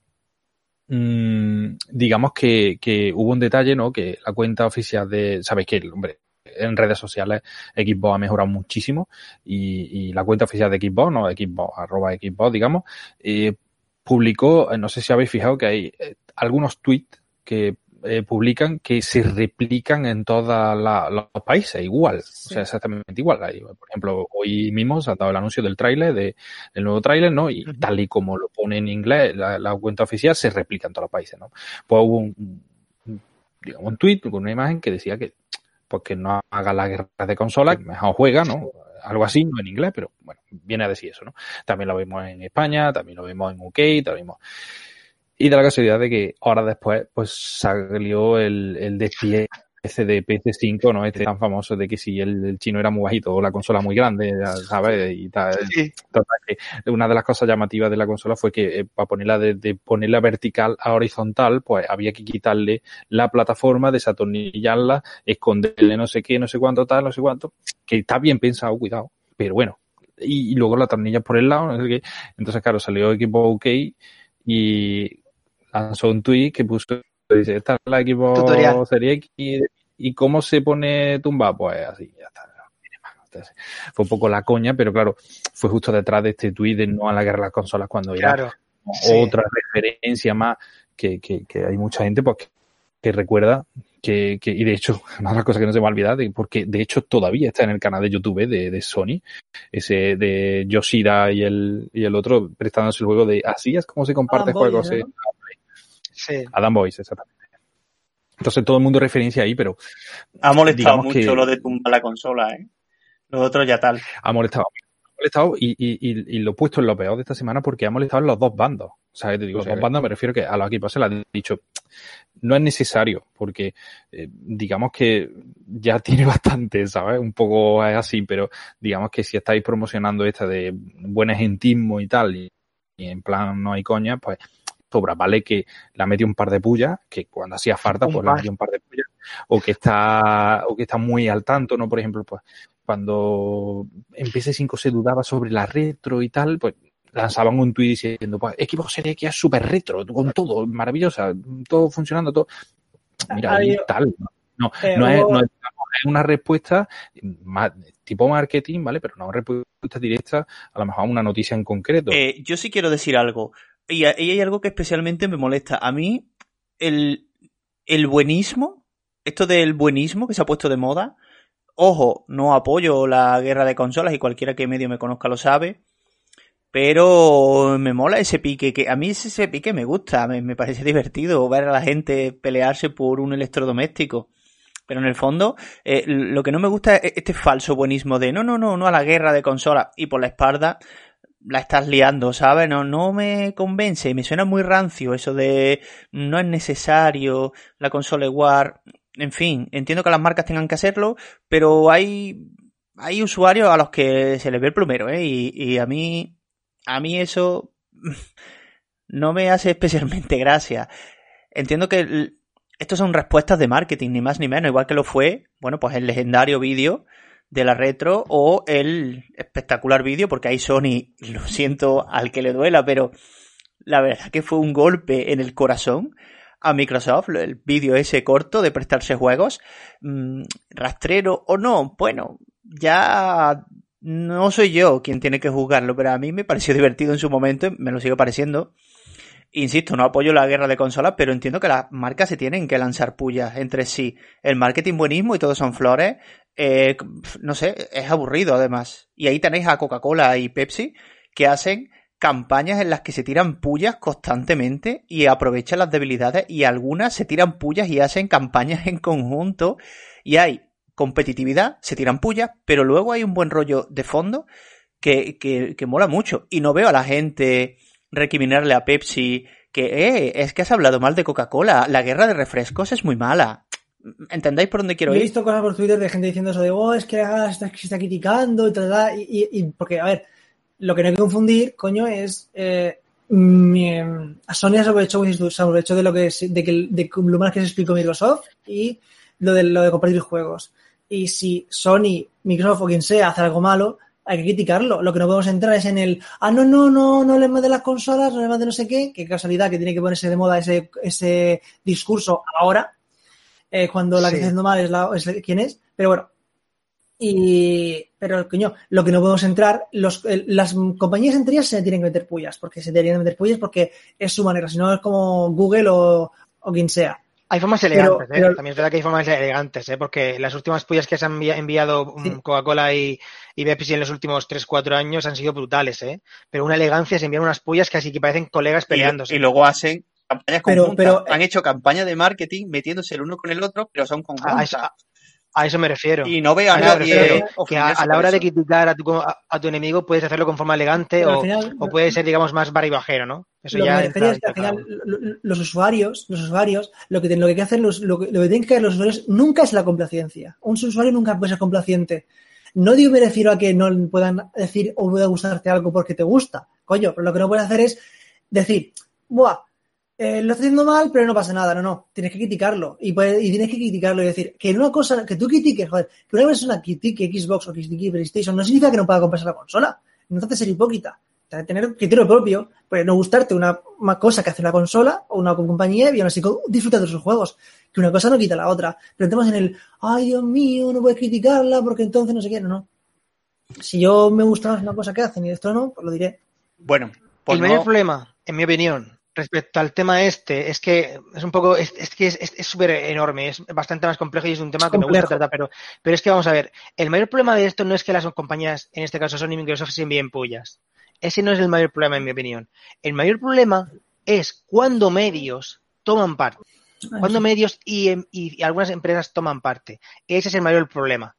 mmm, digamos que, que hubo un detalle, ¿no? Que la cuenta oficial de, ¿sabéis qué? Hombre, en redes sociales Xbox ha mejorado muchísimo y, y la cuenta oficial de Xbox, no Xbox, arroba Xbox, digamos, eh, publicó, no sé si habéis fijado que hay eh, algunos tweets que eh, publican que se replican en todos los países igual, sí. O sea, exactamente igual. Hay, por ejemplo, hoy mismo se ha dado el anuncio del tráiler, de, del nuevo tráiler, ¿no? Y uh-huh. tal y como lo pone en inglés la, la cuenta oficial, se replica en todos los países, ¿no? Pues hubo un, un digamos, un tweet con una imagen que decía que pues que no haga la guerra de consolas, mejor juega, ¿no? Algo así, no en inglés, pero bueno, viene a decir eso, ¿no? También lo vimos en España, también lo vimos en U K, también lo vimos. Y da la casualidad de que horas después, pues salió el, el despliegue ese de P S cinco, ¿no? Este tan famoso de que si el, el chino era muy bajito o la consola muy grande, ¿sabes? Y tal. Sí. Total, que una de las cosas llamativas de la consola fue que eh, para ponerla de, de ponerla vertical a horizontal, pues había que quitarle la plataforma, desatornillarla, esconderle no sé qué, no sé cuánto tal, no sé cuánto, que está bien pensado, cuidado, pero bueno. Y, y luego la tornilla por el lado, no sé qué. Entonces, claro, salió Equipo OK y lanzó un tweet que puso, dice, esta es la Equipo Tutorial. Serie X y, y cómo se pone tumba, pues así, ya está. Entonces, fue un poco la coña, pero claro, fue justo detrás de este tweet de no a la guerra de las consolas cuando era Claro. Sí. otra referencia más que, que, que hay mucha gente pues que, que recuerda que, que, y de hecho, una de las cosas que no se me va a olvidar, de, porque de hecho todavía está en el canal de YouTube de, de Sony, ese de Yoshida y el, y el otro prestándose el juego de así es como se comparte Adam juegos. Boyce, eh. ¿no? Sí. Adam Boyce, exactamente. Entonces todo el mundo referencia ahí, pero Ha molestado digamos mucho que lo de tumbar la consola, ¿eh? Lo otro ya tal. ha molestado. Ha molestado y, y, y, y lo he puesto en lo peor de esta semana porque ha molestado en los dos bandos. O sea, te digo, los dos bandos me refiero que a los equipos se les ha dicho no es necesario porque eh, digamos que ya tiene bastante, ¿sabes? Un poco es así, pero digamos que si estáis promocionando esta de buen agentismo y tal y, y en plan no hay coña, pues sobra, vale que la metió un par de pullas, que cuando hacía falta, Un pues par. la metió un par de pullas, o que está, o que está muy al tanto, ¿no? Por ejemplo, pues cuando en P S cinco se dudaba sobre la retro y tal, pues lanzaban un tuit diciendo, pues Xbox Series X es súper retro, con todo, maravillosa, todo funcionando, todo. Mira, ahí tal. No, Eh, no, es, hubo- no es, es una respuesta más, tipo marketing, ¿vale? Pero no una respuesta directa a lo mejor a una noticia en concreto. Eh, yo sí quiero decir algo. Y, y hay algo que especialmente me molesta. A mí, el, el buenismo, esto del buenismo que se ha puesto de moda, ojo, no apoyo la guerra de consolas y cualquiera que medio me conozca lo sabe, pero me mola ese pique, que a mí ese pique me gusta, me, me parece divertido ver a la gente pelearse por un electrodoméstico. Pero en el fondo, eh, lo que no me gusta es este falso buenismo de no, no, no, no a la guerra de consolas y por la espalda la estás liando, ¿sabes? No, no me convence, me suena muy rancio eso de no es necesario la consola War. En fin, entiendo que las marcas tengan que hacerlo, pero hay hay usuarios a los que se les ve el plumero, ¿eh? Y, y a mí a mí eso no me hace especialmente gracia. Entiendo que estos son respuestas de marketing, ni más ni menos, igual que lo fue, bueno, pues el legendario vídeo de la retro o el espectacular vídeo, porque ahí Sony, lo siento al que le duela, pero la verdad que fue un golpe en el corazón a Microsoft, el vídeo ese corto de prestarse juegos, mmm, rastrero o no, bueno, ya no soy yo quien tiene que juzgarlo, pero a mí me pareció divertido en su momento, me lo sigue pareciendo. Insisto, no apoyo la guerra de consolas, pero entiendo que las marcas se tienen que lanzar pullas entre sí. El marketing buenismo y todos son flores, eh, no sé, es aburrido además. Y ahí tenéis a Coca-Cola y Pepsi que hacen campañas en las que se tiran pullas constantemente y aprovechan las debilidades y algunas se tiran pullas y hacen campañas en conjunto y hay competitividad, se tiran pullas, pero luego hay un buen rollo de fondo que, que, que mola mucho. Y no veo a la gente recriminarle a Pepsi que, eh, es que has hablado mal de Coca-Cola, la guerra de refrescos es muy mala. ¿Entendéis por dónde quiero Yo ir? he visto cosas por Twitter de gente diciendo eso de, oh, es que ah, se está criticando y tal, y, y, y porque, a ver, lo que no hay que confundir, coño, es eh, mi, a Sony se aprovechó, se aprovechó de lo que es, de que de lo mal que se explicó Microsoft y lo de lo de compartir juegos. Y si Sony, Microsoft o quien sea hace algo malo, hay que criticarlo. Lo que no podemos entrar es en el, ah, no, no, no, no hablemos de las consolas, no hablemos de no sé qué, qué casualidad que tiene que ponerse de moda ese, ese discurso ahora, eh, cuando la Sí. que está haciendo mal es, la, es quién es, pero bueno. Y, pero coño, lo que no podemos entrar, los, el, las compañías entre ellas se tienen que meter pullas, porque se deberían meter pullas porque es su manera, si no es como Google o, o quien sea. Hay formas elegantes, Pero- pero- ¿eh? También es verdad que hay formas elegantes, ¿eh? Porque las últimas pullas que se han envi- enviado Sí. um, Coca-Cola y, y Pepsi en los últimos tres cuatro años han sido brutales, ¿eh? Pero una elegancia es enviar unas pullas que así que parecen colegas Y, peleándose. y luego hacen campañas Pero- conjuntas. pero, eh, Han hecho campañas de marketing metiéndose el uno con el otro, pero son Ah, conjuntas. eso- A eso me refiero. Y no veo a, a eso me nadie refiero, que a, ofenderse a la por hora de eso. criticar a tu, a, a tu enemigo puedes hacerlo con forma elegante Pero al o, final, o puede ser, digamos, más barribajero, ¿no? Eso lo que ya me refería entra es que al en cada final uno. lo- lo- los usuarios, los usuarios, lo que, lo que hay que hacer, los, lo, que, lo que tienen que hacer los usuarios nunca es la complacencia. Un usuario nunca puede ser complaciente. No digo me refiero a que no puedan decir o pueda gustarte algo porque te gusta. Coño, pero lo que no puedes hacer es decir, buah, eh, lo estás haciendo mal, pero no pasa nada. No, no. Tienes que criticarlo. Y, puede- y tienes que criticarlo y decir que una cosa, que tú critiques, joder, que una persona critique Xbox o critique PlayStation no significa que no pueda comprarse la consola. No te hace ser hipócrita. Te hace tener criterio propio. Puede no gustarte una, una cosa que hace una consola o una compañía y aún así disfrutar de sus juegos. Que una cosa no quita la otra. Pero entramos en el, ay, Dios mío, no puedes criticarla porque entonces no sé qué. No, no. Si yo me gusta más una cosa que hacen y esto no, pues lo diré. Bueno, pues El mayor no... problema, en mi opinión, respecto al tema este, es que es un poco, es, es que es es súper enorme, es bastante más complejo y es un tema Es que me gusta complejo. tratar, pero, pero es que vamos a ver, el mayor problema de esto no es que las compañías, en este caso Sony y Microsoft, se envíen pullas. Ese no es el mayor problema, en mi opinión. El mayor problema es cuando medios toman parte, cuando medios y, y, y algunas empresas toman parte. Ese es el mayor problema.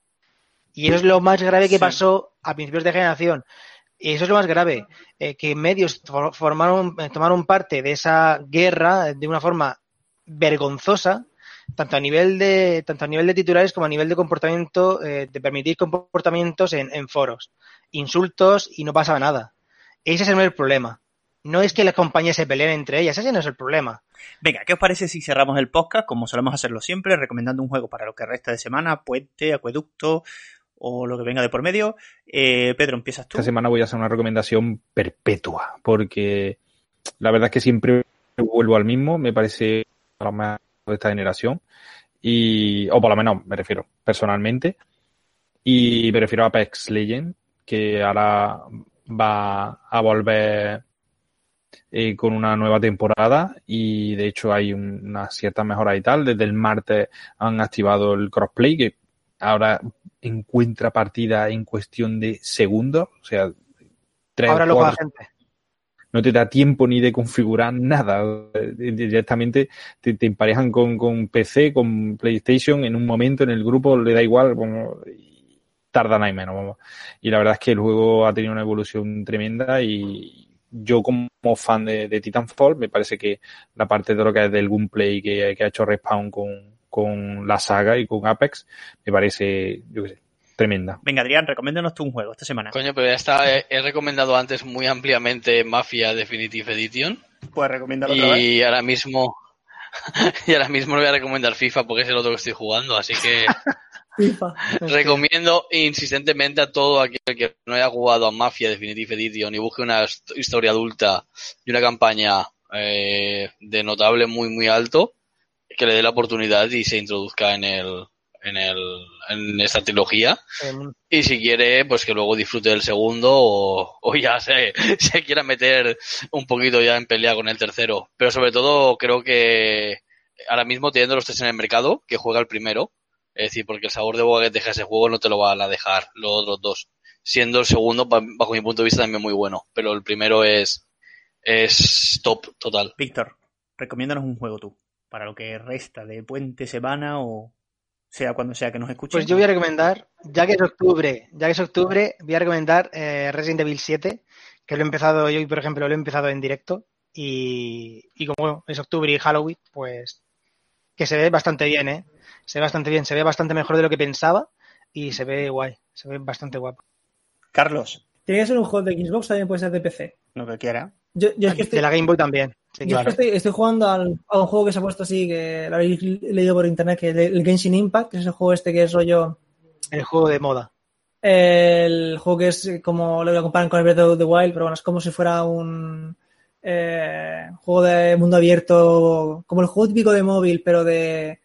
Y eso es lo más grave que Sí. pasó a principios de generación. Y eso es lo más grave, eh, que medios formaron, tomaron parte de esa guerra de una forma vergonzosa, tanto a nivel de, tanto a nivel de titulares como a nivel de comportamiento, eh, de permitir comportamientos en, en foros, insultos y no pasaba nada. Ese es el mayor problema. No es que las compañías se peleen entre ellas, ese no es el problema. Venga, ¿qué os parece si cerramos el podcast, como solemos hacerlo siempre, recomendando un juego para lo que resta de semana, puente, acueducto o lo que venga de por medio? Eh, Pedro, empiezas tú. Esta semana voy a hacer una recomendación perpetua, porque la verdad es que siempre vuelvo al mismo, me parece lo más de esta generación, y o por lo menos me refiero personalmente, y me refiero a Apex Legends, que ahora va a volver eh, con una nueva temporada, y de hecho hay un, una cierta mejora y tal. Desde el martes han activado el crossplay, que ahora encuentra partida en cuestión de segundos, o sea, tres, Ahora lo juega cuatro, gente. no te da tiempo ni de configurar nada, directamente te, te emparejan con, con P C, con PlayStation, en un momento en el grupo, le da igual, como, tardan ahí menos, vamos. Y la verdad es que el juego ha tenido una evolución tremenda, y yo como fan de, de Titanfall, me parece que la parte de lo que es del gameplay que, que ha hecho Respawn con con la saga y con Apex, me parece, yo qué sé, tremenda. Venga, Adrián, recomiéndanos tú un juego esta semana. Coño, pero ya está, he, he recomendado antes muy ampliamente Mafia Definitive Edition. Pues recomiéndalo otra vez. Y ahora mismo, y ahora mismo le voy a recomendar FIFA porque es el otro que estoy jugando, así que FIFA. recomiendo insistentemente a todo aquel que no haya jugado a Mafia Definitive Edition y busque una historia adulta y una campaña eh, de notable muy muy alto, que le dé la oportunidad y se introduzca en el en el en esta trilogía. Eh, Y si quiere, pues que luego disfrute del segundo o, o ya se, se quiera meter un poquito ya en pelea con el tercero. Pero sobre todo creo que ahora mismo teniendo los tres en el mercado, que juega el primero. Es decir, porque el sabor de boca que te deja ese juego no te lo van a dejar los otros dos. Siendo el segundo, bajo mi punto de vista, también muy bueno. Pero el primero es, es top total. Víctor, recomiéndanos un juego tú, para lo que resta de puente, semana o sea cuando sea que nos escuchen. Pues yo voy a recomendar, ya que es octubre, ya que es octubre, voy a recomendar eh, Resident Evil siete, que lo he empezado, yo por ejemplo lo he empezado en directo, y, y como bueno, es octubre y Halloween, pues que se ve bastante bien, ¿eh? Se ve bastante bien, se ve bastante mejor de lo que pensaba y se ve guay, se ve bastante guapo. Carlos. Tiene que ser un juego de Xbox, también puede ser de P C. Lo que quiera. Yo, yo es que estoy, de la Game Boy también. Sí, yo claro. es que estoy, estoy jugando al, a un juego que se ha puesto así, que lo habéis leído por internet, que es el Genshin Impact, que es el juego este que es rollo... El juego de moda. El juego que es como lo comparan con el Breath of the Wild, pero bueno, es como si fuera un eh, juego de mundo abierto, como el juego típico de móvil, pero de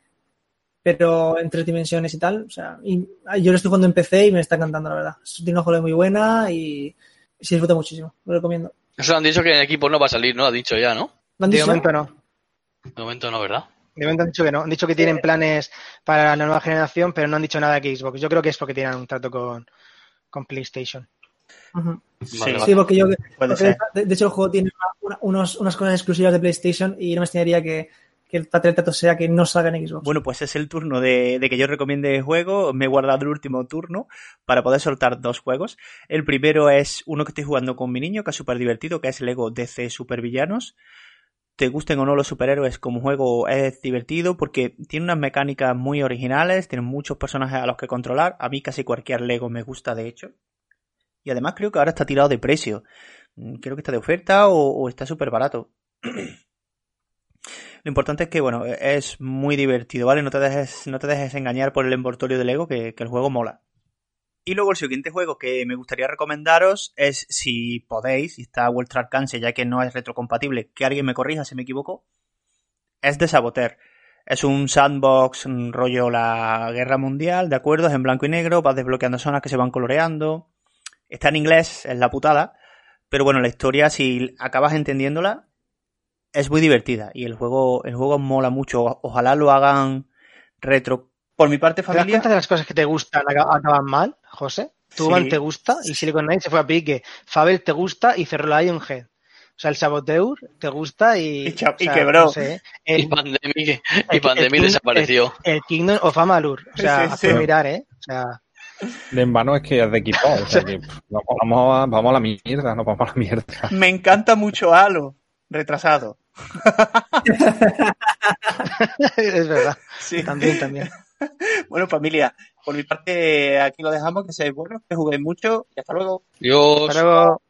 pero en tres dimensiones y tal. O sea, y yo lo estoy jugando en P C y me está encantando, la verdad. Tiene una jugabilidad muy buena y, y se disfruta muchísimo. Lo recomiendo. Eso han dicho que en el equipo no va a salir, ¿no? Ha dicho ya, ¿no? ¿Lo han De dicho? momento no. De momento no, ¿verdad? De momento han dicho que no. Han dicho que tienen planes para la nueva generación, pero no han dicho nada de Xbox. Yo creo que es porque tienen un trato con, con PlayStation. Uh-huh. Sí, Vale, Sí, porque yo puede porque ser. de, de hecho el juego tiene una, una, unos, unas cosas exclusivas de PlayStation y no me extrañaría que, que el trato sea que no salga en Xbox. Bueno, pues es el turno de, de que yo recomiende juego. Me he guardado el último turno para poder soltar dos juegos. El primero es uno que estoy jugando con mi niño, que es súper divertido, que es Lego D C Supervillanos. Te gusten o no los superhéroes, como juego es divertido porque tiene unas mecánicas muy originales, tiene muchos personajes a los que controlar. A mí casi cualquier Lego me gusta, de hecho. Y además creo que ahora está tirado de precio. Creo que está de oferta o, o está súper barato. Lo importante es que, bueno, es muy divertido, ¿vale? No te dejes, no te dejes engañar por el envoltorio de Lego, que, que el juego mola. Y luego el siguiente juego que me gustaría recomendaros es, si podéis, si está a vuestro alcance, ya que no es retrocompatible, que alguien me corrija si me equivoco, es de Saboteur. Es un sandbox un rollo la guerra mundial, ¿de acuerdo? Es en blanco y negro, vas desbloqueando zonas que se van coloreando. Está en inglés, es la putada, pero bueno, la historia, si acabas entendiéndola, es muy divertida y el juego, el juego mola mucho. Ojalá lo hagan retro. Por mi parte, ¿Te das familia... cuenta de las cosas que te gustan acaban mal, José? Tuban Sí. te gusta y Silicon Knights se fue a pique. Fable te gusta y cerró la Lionhead. O sea, el Saboteur te gusta y... Y, cha- o sea, y quebró. no sé, Y el, Pandemic, el- y Pandemic el- desapareció. El, el Kingdom of Amalur. O sea, Sí, hace sí. mirar, ¿eh? O sea, De en vano es que es de equipo. O sea, que pff, vamos, vamos, a, vamos a la mierda, no vamos a la mierda. Me encanta mucho Halo. Retrasado. es verdad. Sí. También, también. Bueno, familia, por mi parte aquí lo dejamos, que seáis buenos, que juguéis mucho y hasta luego. Dios. Hasta luego.